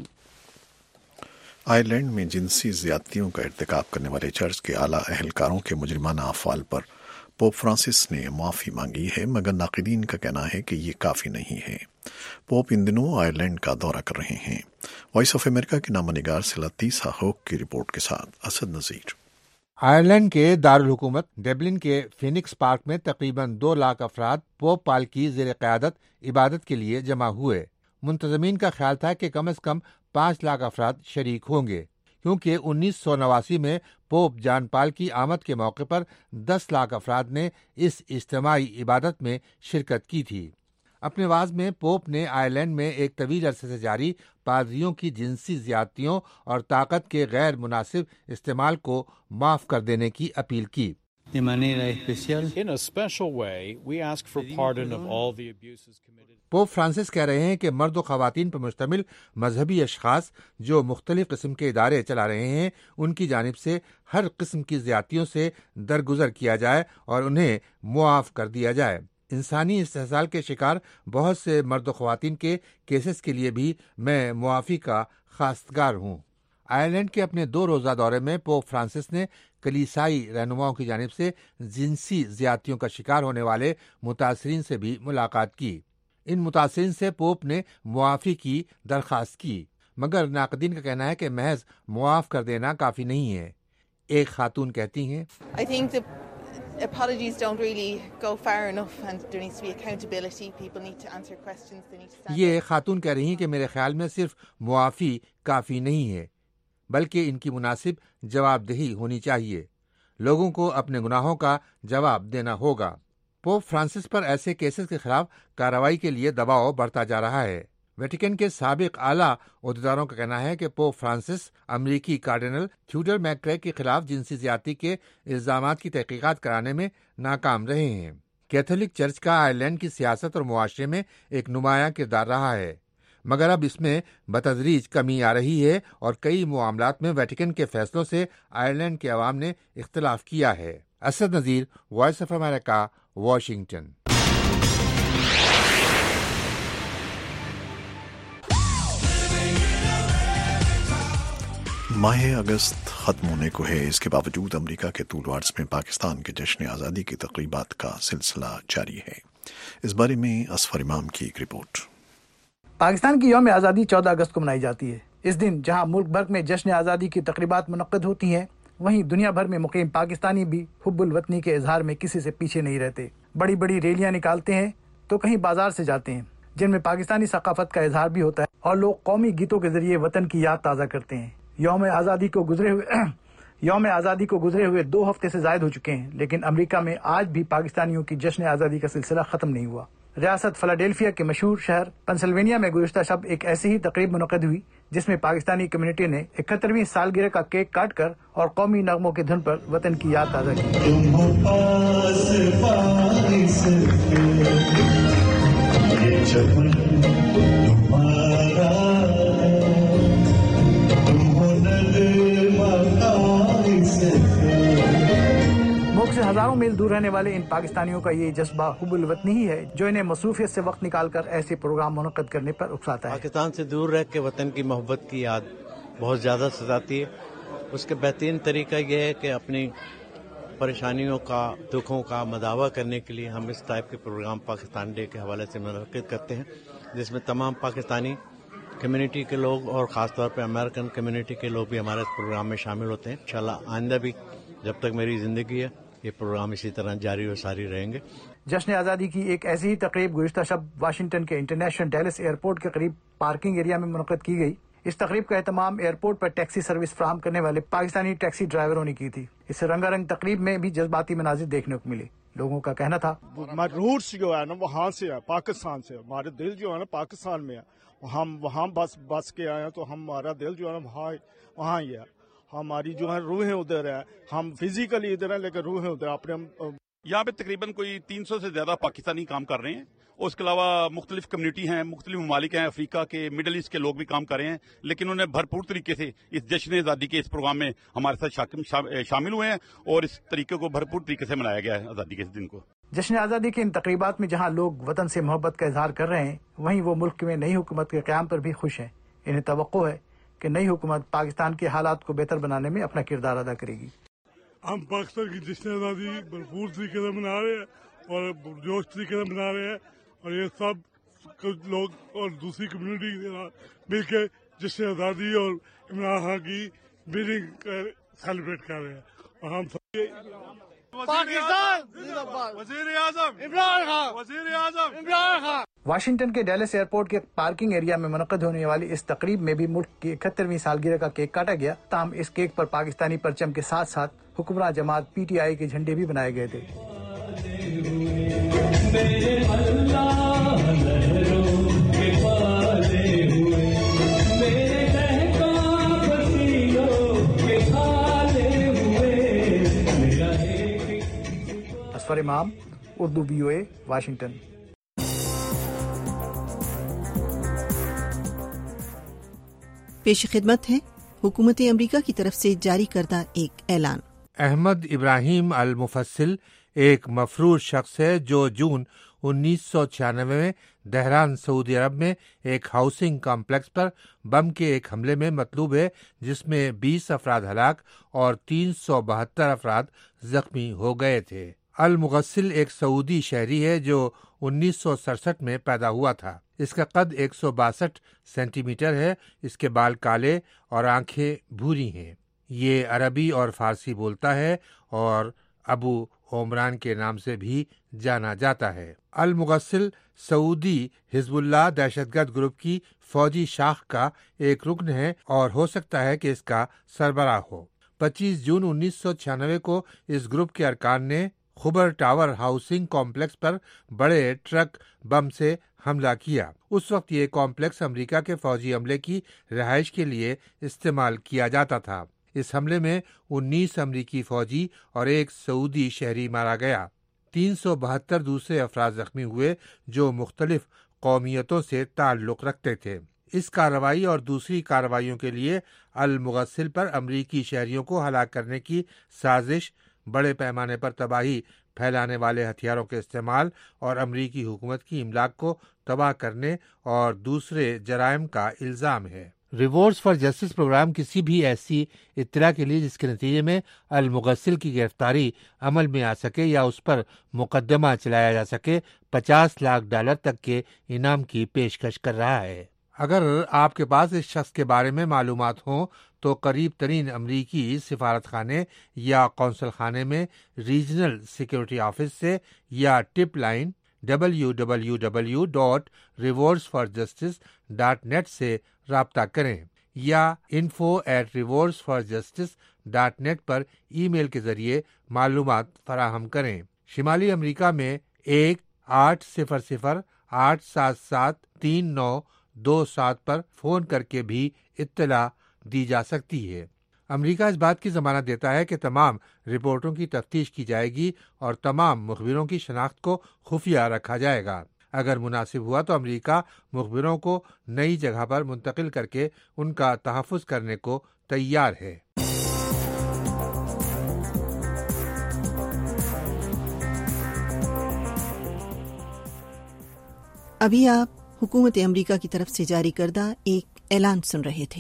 Ireland میں جنسی زیادتیوں کا ارتکاب کرنے والے چرچ کے اعلیٰ اہلکاروں کے مجرمانہ افعال پر پوپ فرانسس نے معافی مانگی ہے، مگر ناقدین کا کہنا ہے کہ یہ کافی نہیں ہے۔ پوپ ان دنوں آئرلینڈ کا دورہ کر رہے ہیں۔ وائس آف امریکہ کے نامہ نگار سے لطیفہ ہوک کی رپورٹ کے ساتھ اسد نذیر۔ آئرلینڈ کے دارالحکومت ڈبلن کے فینکس پارک میں تقریباً 2 لاکھ افراد پوپ پال کی زیر قیادت عبادت کے لیے جمع ہوئے۔ منتظمین کا خیال تھا کہ کم از کم 5 لاکھ افراد شریک ہوں گے، کیونکہ 1989 میں پوپ جان پال کی آمد کے موقع پر 10 لاکھ افراد نے اس اجتماعی عبادت میں شرکت کی تھی۔ اپنے وعظ میں پوپ نے آئرلینڈ میں ایک طویل عرصے سے جاری پادریوں کی جنسی زیادتیوں اور طاقت کے غیر مناسب استعمال کو معاف کر دینے کی اپیل کی۔ De manera especial, in a special way, we ask for pardon of all the abuses committed. Pope Francis کہہ رہے ہیں کہ مرد و خواتین پر مشتمل مذہبی اشخاص جو مختلف قسم کے ادارے چلا رہے ہیں، ان کی جانب سے ہر قسم کی زیادتیوں سے درگزر کیا جائے اور انہیں معاف کر دیا جائے۔ انسانی استحصال کے شکار بہت سے مرد و خواتین کے کیسز کے لیے بھی میں معافی کا خواستگار ہوں۔ آئرلینڈ کے اپنے 2 روزہ دورے میں پوپ فرانسس نے کلیسائی رہنماؤں کی جانب سے جنسی زیادتیوں کا شکار ہونے والے متاثرین سے بھی ملاقات کی۔ ان متاثرین سے پوپ نے معافی کی درخواست کی، مگر ناقدین کا کہنا ہے کہ محض معاف کر دینا کافی نہیں ہے۔ ایک خاتون کہتی ہیں، I think the apologies don't really go far enough and there needs to be accountability. People need to answer questions. They need to stand یہ خاتون کہہ رہی ہیں کہ میرے خیال میں صرف معافی کافی نہیں ہے، بلکہ ان کی مناسب جواب دہی ہونی چاہیے۔ لوگوں کو اپنے گناہوں کا جواب دینا ہوگا۔ पोप फ्रांसिस पर ऐसे केसेस के खिलाफ कार्रवाई के लिए दबाव बढ़ता जा रहा है। वेटिकन के साबिक आला ओहदेदारों का कहना है कि पोप फ्रांसिस अमरीकी कार्डिनल थ्यूडर मैकक्रे के खिलाफ जिनसी ज्यादती के इल्जामात की तहकीकात कराने में नाकाम रहे हैं। कैथोलिक चर्च का आयरलैंड की सियासत और मुआशरे में एक नुमायां किरदार रहा है, मगर अब इसमें बतदरीज कमी आ रही है और कई मामलात में वेटिकन के फैसलों से आयरलैंड के अवाम ने इख्तिलाफ किया है। Asad Nazir, voice of America, Washington. माह अगस्त खत्म होने को है, इसके बावजूद अमेरिका के तूलवार्स में पाकिस्तान के जश्न आज़ादी की तकरीबात का सिलसिला जारी है। इस बारे में असफर इमाम की एक रिपोर्ट। पाकिस्तान की यौम आज़ादी 14 अगस्त को मनाई जाती है। इस दिन जहां मुल्क भर में जश्न आज़ादी की तकरीबात मुनक्कद होती हैं, वहीं दुनिया भर में मुकीम पाकिस्तानी भी हुब्बुल वतनी के इजहार में किसी से पीछे नहीं रहते। बड़ी बड़ी रैलियां निकालते हैं तो कहीं बाजार से जाते हैं, जिनमें पाकिस्तानी सकाफत का इजहार भी होता है और लोग कौमी गीतों के जरिए वतन की याद ताज़ा करते हैं। यौम आज़ादी को गुजरे हुए 2 हफ्ते से जायद हो चुके हैं, लेकिन अमेरिका में आज भी पाकिस्तानियों की जश्न आज़ादी का सिलसिला खत्म नहीं हुआ। रियासत फिलाडेल्फिया के मशहूर शहर पेंसिल्वेनिया में गुज़िश्ता शब एक ऐसी ही तकरीब मुनक़्क़द हुई जिसमें पाकिस्तानी कम्युनिटी ने 71वीं सालगिरह का केक काटकर और कौमी नगमों की धुन पर वतन की याद ताज़ा मुल्क से हजारों मील दूर रहने वाले इन पाकिस्तानियों का ये जज्बा हुब्बुल वतनी ही है जो इन्हें मसरूफियत से वक्त निकालकर ऐसे प्रोग्राम मुनक़्क़द करने पर उकसाता है। पाकिस्तान से दूर रह के वतन की मोहब्बत की याद बहुत ज़्यादा सताती है। उसके बेहतरीन तरीका यह है कि अपनी परेशानियों का, दुखों का मदावा करने के लिए हम इस टाइप के प्रोग्राम पाकिस्तान डे के हवाले से मुनक़्क़द करते हैं, जिसमें तमाम पाकिस्तानी कम्युनिटी के लोग और ख़ास तौर पर अमेरिकन कम्युनिटी के लोग भी हमारे इस प्रोग्राम में शामिल होते हैं। इंशाल्लाह आइंदा भी जब तक मेरी ज़िंदगी है ये प्रोग्राम इसी तरह जारी और सारी रहेंगे। जश्न आज़ादी की एक ऐसी ही तकरीब गुज़िश्ता शब वाशिंगटन के इंटरनेशनल डैलस एयरपोर्ट के करीब पार्किंग एरिया में मुनक़्क़द की गई। इस तकरीब का एहतमाम एयरपोर्ट पर टैक्सी सर्विस फराहम करने वाले पाकिस्तानी टैक्सी ड्राइवरों ने की थी। इस रंगारंग तकरीब में भी जज्बाती मनाजिर देखने को मिले। लोगों का कहना था, हमारे रूट्स जो है ना वहाँ से है, पाकिस्तान से, हमारे दिल जो है ना पाकिस्तान में है। हम वहाँ बस के आए हैं तो हमारा दिल जो है ना वहाँ ही है। हमारी जो है रूहें उधर है, हम फिजिकली इधर है लेकिन रूहें उधर। अपने यहाँ पे तकरीबन कोई 300 से ज्यादा पाकिस्तानी काम कर रहे हैं। उसके अलावा मुख्तलिफ कम्युनिटी हैं, मुख्तलिफ ममालिक हैं, अफ्रीका के, मिडल ईस्ट के लोग भी काम कर रहे हैं, लेकिन उन्हें भरपूर तरीके से इस जश्न आज़ादी के इस प्रोग्राम में हमारे साथ शामिल हुए हैं और इस तरीके को भरपूर तरीके से मनाया गया है आज़ादी के इस दिन को। जश्न आज़ादी के इन तकरीबात में जहाँ लोग वतन से मोहब्बत का इजहार कर रहे हैं, वहीं वो मुल्क में नई हुकूमत के क़याम पर भी खुश हैं। इन्हें तवक्को है कि नई हुकूमत पाकिस्तान के हालात को बेहतर बनाने में अपना किरदार अदा करेगी। हम पाकिस्तान की जश्न आज़ादी भरपूर तरीके से मना रहे हैं और जोश तरीके से मना रहे हैं और ये सब कुछ लोग और दूसरी कम्युनिटी मिलकर जश्न आज़ादी और इमरान खान की मीटिंग सेलिब्रेट कर रहे हैं और हम सब पाकिस्तान जिंदाबाद, वज़ीर-ए-आज़म इमरान खान, वज़ीर-ए-आज़म इमरान खान। वाशिंगटन के डैलस एयरपोर्ट के पार्किंग एरिया में मुनक़्क़द होने वाली इस तकरीब में भी मुल्क की 71वीं सालगिरह का केक काटा गया। ताहम इस केक पर पाकिस्तानी परचम के साथ साथ हुक्मरान जमात PTI के झंडे भी बनाए गए थे। असफर इमाम, उर्दू VOA, वाशिंगटन। पेश खिदमत है हुकूमत अमरीका की तरफ से जारी करदा एक ऐलान। अहमद इब्राहिम अल मुफस्सिल एक मफरूज शख्स है जो जून 1996 में दहरान सऊदी अरब में एक हाउसिंग कॉम्प्लेक्स पर बम के एक हमले में मतलूब है, जिसमें 20 अफराद हलाक और 372 अफराद जख्मी हो गए थे। अल मुगस्सिल एक सऊदी शहरी है जो 1967 में पैदा हुआ था। इसका कद 162 सेंटीमीटर है। इसके बाल काले और आंखें भूरी हैं। ये अरबी और फारसी बोलता है और अबू ओमरान के नाम से भी जाना जाता है। अल मुगस्सिल सऊदी हिजबुल्लाह दहशतगर्द ग्रुप की फौजी शाख का एक रुकन है और हो सकता है कि इसका सरबराह हो। 25 जून 1996 को इस ग्रुप के अरकान ने خبر ٹاور ہاؤسنگ کمپلیکس پر بڑے ٹرک بم سے حملہ کیا۔ اس وقت یہ کمپلیکس امریکہ کے فوجی عملے کی رہائش کے لیے استعمال کیا جاتا تھا۔ اس حملے میں 19 امریکی فوجی اور ایک سعودی شہری مارا گیا۔ 372 دوسرے افراد زخمی ہوئے جو مختلف قومیتوں سے تعلق رکھتے تھے۔ اس کارروائی اور دوسری کارروائیوں کے لیے المغسل پر امریکی شہریوں کو ہلاک کرنے کی سازش، بڑے پیمانے پر تباہی پھیلانے والے ہتھیاروں کے استعمال اور امریکی حکومت کی املاک کو تباہ کرنے اور دوسرے جرائم کا الزام ہے۔ ریوارڈز فار جسٹس پروگرام کسی بھی ایسی اطلاع کے لیے جس کے نتیجے میں المغسل کی گرفتاری عمل میں آ سکے یا اس پر مقدمہ چلایا جا سکے $50 لاکھ تک کے انعام کی پیشکش کر رہا ہے۔ اگر آپ کے پاس اس شخص کے بارے میں معلومات ہوں تو قریب ترین امریکی سفارت خانے یا قونصل خانے میں ریجنل سیکورٹی آفس سے یا ٹپ لائن www.rewardsforjustice.net سے رابطہ کریں یا info@rewardsforjustice.net پر ای میل کے ذریعے معلومات فراہم کریں۔ شمالی امریکہ میں 1-800-877-3927 پر فون کر کے بھی اطلاع دی جا سکتی ہے۔ امریکہ اس بات کی ضمانت دیتا ہے کہ تمام رپورٹوں کی تفتیش کی جائے گی اور تمام مخبروں کی شناخت کو خفیہ رکھا جائے گا۔ اگر مناسب ہوا تو امریکہ مخبروں کو نئی جگہ پر منتقل کر کے ان کا تحفظ کرنے کو تیار ہے۔ ابھی آپ حکومت امریکہ کی طرف سے جاری کردہ ایک اعلان سن رہے تھے۔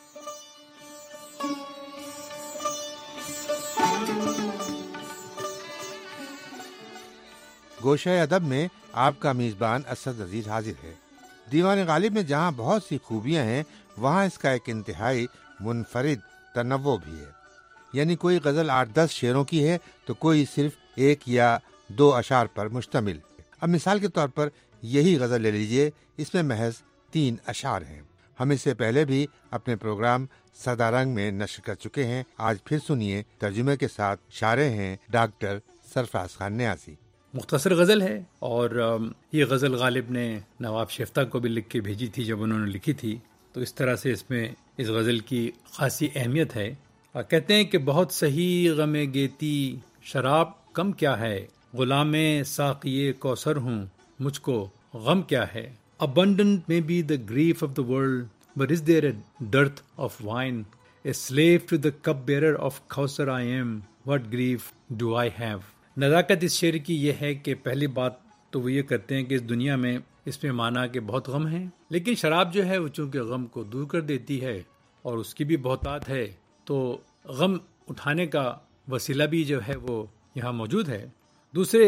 گوشہ ادب میں آپ کا میزبان اسد عزیز حاضر ہے۔ دیوان غالب میں جہاں بہت سی خوبیاں ہیں وہاں اس کا ایک انتہائی منفرد تنوع بھی ہے، یعنی کوئی غزل 8-10 شعروں کی ہے تو کوئی صرف 1 یا 2 اشعار پر مشتمل۔ اب مثال کے طور پر یہی غزل لے لیجئے، اس میں محض 3 اشعار ہیں۔ ہم اس سے پہلے بھی اپنے پروگرام سدا رنگ میں نشر کر چکے ہیں۔ آج پھر سنیے، ترجمے کے ساتھ شارح ہیں ڈاکٹر سرفراز خان نیازی۔ مختصر غزل ہے اور یہ غزل غالب نے نواب شفتہ کو بھی لکھ کے بھیجی تھی جب انہوں نے لکھی تھی، تو اس طرح سے اس میں اس غزل کی خاصی اہمیت ہے۔ اور کہتے ہیں کہ بہت صحیح غم گیتی شراب کم کیا ہے، غلام ساقی کوثر ہوں مجھ کو غم کیا ہے۔ Abundant may be the grief of the world, but is there a dearth of wine? A slave to the cup bearer of Kausar I am, what grief do I have? نزاکت اس شعر کی یہ ہے کہ پہلی بات تو وہ یہ کرتے ہیں کہ اس دنیا میں اس میں مانا کہ بہت غم ہے، لیکن شراب جو ہے وہ چونکہ غم کو دور کر دیتی ہے اور اس کی بھی بہتات ہے، تو غم اٹھانے کا وسیلہ بھی جو ہے وہ یہاں موجود ہے۔ دوسرے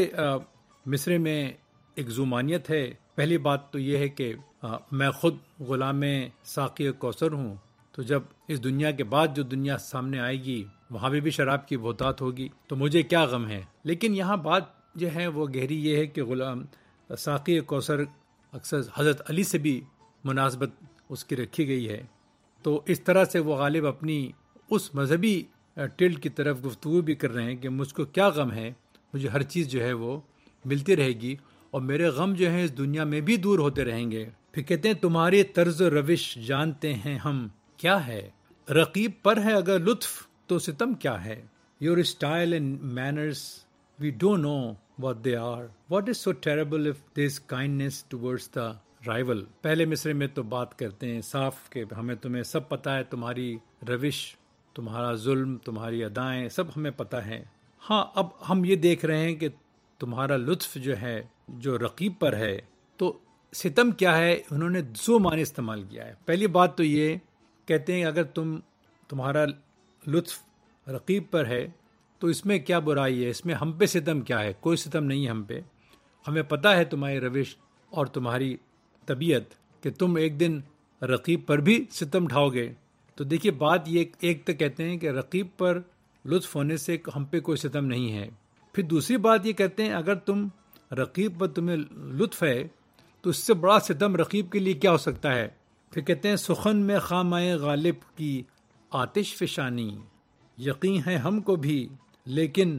مصرے میں ایک زمانیت ہے۔ پہلی بات تو یہ ہے کہ میں خود غلام ساقی کوثر ہوں، تو جب اس دنیا کے بعد جو دنیا سامنے آئے گی وہاں بھی شراب کی بہتات ہوگی، تو مجھے کیا غم ہے۔ لیکن یہاں بات جو ہے وہ گہری یہ ہے کہ غلام ساقی کوثر اکثر حضرت علی سے بھی مناسبت اس کی رکھی گئی ہے، تو اس طرح سے وہ غالب اپنی اس مذہبی ٹلٹ کی طرف گفتگو بھی کر رہے ہیں کہ مجھ کو کیا غم ہے، مجھے ہر چیز جو ہے وہ ملتی رہے گی اور میرے غم جو ہیں اس دنیا میں بھی دور ہوتے رہیں گے۔ پھر کہتے ہیں تمہاری طرز و روش جانتے ہیں ہم کیا ہے، رقیب پر ہے اگر لطف تو ستم کیا ہے۔ Your style and manners we don't know what they are. What is so terrible if there's kindness towards the rival? پہلے مصرے میں تو بات کرتے ہیں صاف کہ ہمیں تمہیں سب پتہ ہے، تمہاری روش، تمہارا ظلم، تمہاری ادائیں سب ہمیں پتہ ہے۔ ہاں اب ہم یہ دیکھ رہے ہیں کہ تمہارا لطف جو ہے جو رقیب پر ہے، تو ستم کیا ہے، انہوں نے 2 معنی استعمال کیا ہے۔ پہلی بات تو یہ کہتے ہیں اگر تمہارا لطف رقیب پر ہے تو اس میں کیا برائی ہے، اس میں ہم پہ ستم کیا ہے، کوئی ستم نہیں ہے ہم پہ، ہمیں پتہ ہے تمہاری روش اور تمہاری طبیعت کہ تم ایک دن رقیب پر بھی ستم ڈھاؤ گے۔ تو دیکھیے بات یہ ایک تو کہتے ہیں کہ رقیب پر لطف ہونے سے ہم پہ کوئی ستم نہیں ہے، پھر دوسری بات یہ کہتے ہیں اگر رقیب پر تمہیں لطف ہے تو اس سے بڑا ستم رقیب کے لیے کیا ہو سکتا ہے۔ پھر کہتے ہیں سخن میں خامۂ غالب کی آتش فشانی، یقین ہے ہم کو بھی لیکن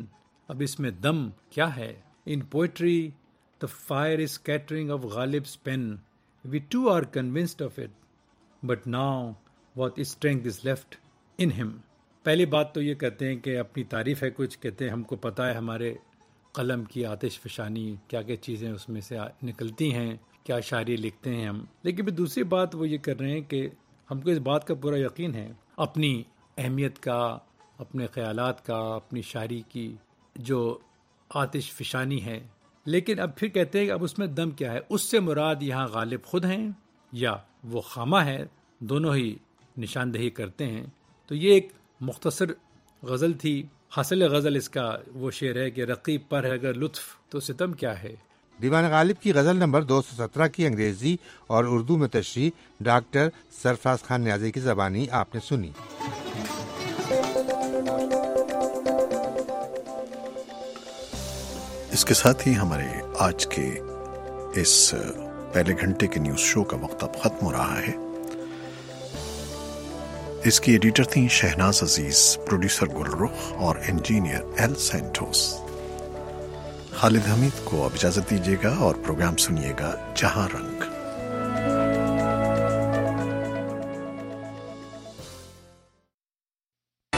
اب اس میں دم کیا ہے؟ ان poetry the fire is scattering of Ghalib's pen. We too are convinced of it. But now what strength is left in him. پہلی بات تو یہ کہتے ہیں کہ اپنی تعریف ہے کچھ، کہتے ہیں ہم کو پتہ ہے ہمارے قلم کی آتش فشانی، کیا کیا چیزیں اس میں سے نکلتی ہیں، کیا شاعری لکھتے ہیں ہم. لیکن پھر دوسری بات وہ یہ کر رہے ہیں کہ ہم کو اس بات کا پورا یقین ہے اپنی اہمیت کا، اپنے خیالات کا، اپنی شاعری کی جو آتش فشانی ہے. لیکن اب پھر کہتے ہیں کہ اب اس میں دم کیا ہے؟ اس سے مراد یہاں غالب خود ہیں یا وہ خامہ ہے، دونوں ہی نشاندہی کرتے ہیں. تو یہ ایک مختصر غزل تھی. حاصل غزل اس کا وہ شعر ہے کہ رقیب پر ہے اگر لطف تو ستم کیا ہے. دیوان غالب کی غزل نمبر 217 کی انگریزی اور اردو میں تشریح ڈاکٹر سرفراز خان نیازی کی زبانی آپ نے سنی. اس کے ساتھ ہی ہمارے آج کے اس پہلے گھنٹے کے نیوز شو کا وقت اب ختم ہو رہا ہے. اس کی ایڈیٹر تھیں شہناز عزیز، پروڈیوسر گل رخ اور engineer El Santos. Khalid Hameed کو اب اجازت دیجیے گا اور پروگرام سنیے گا جہاں رنگ.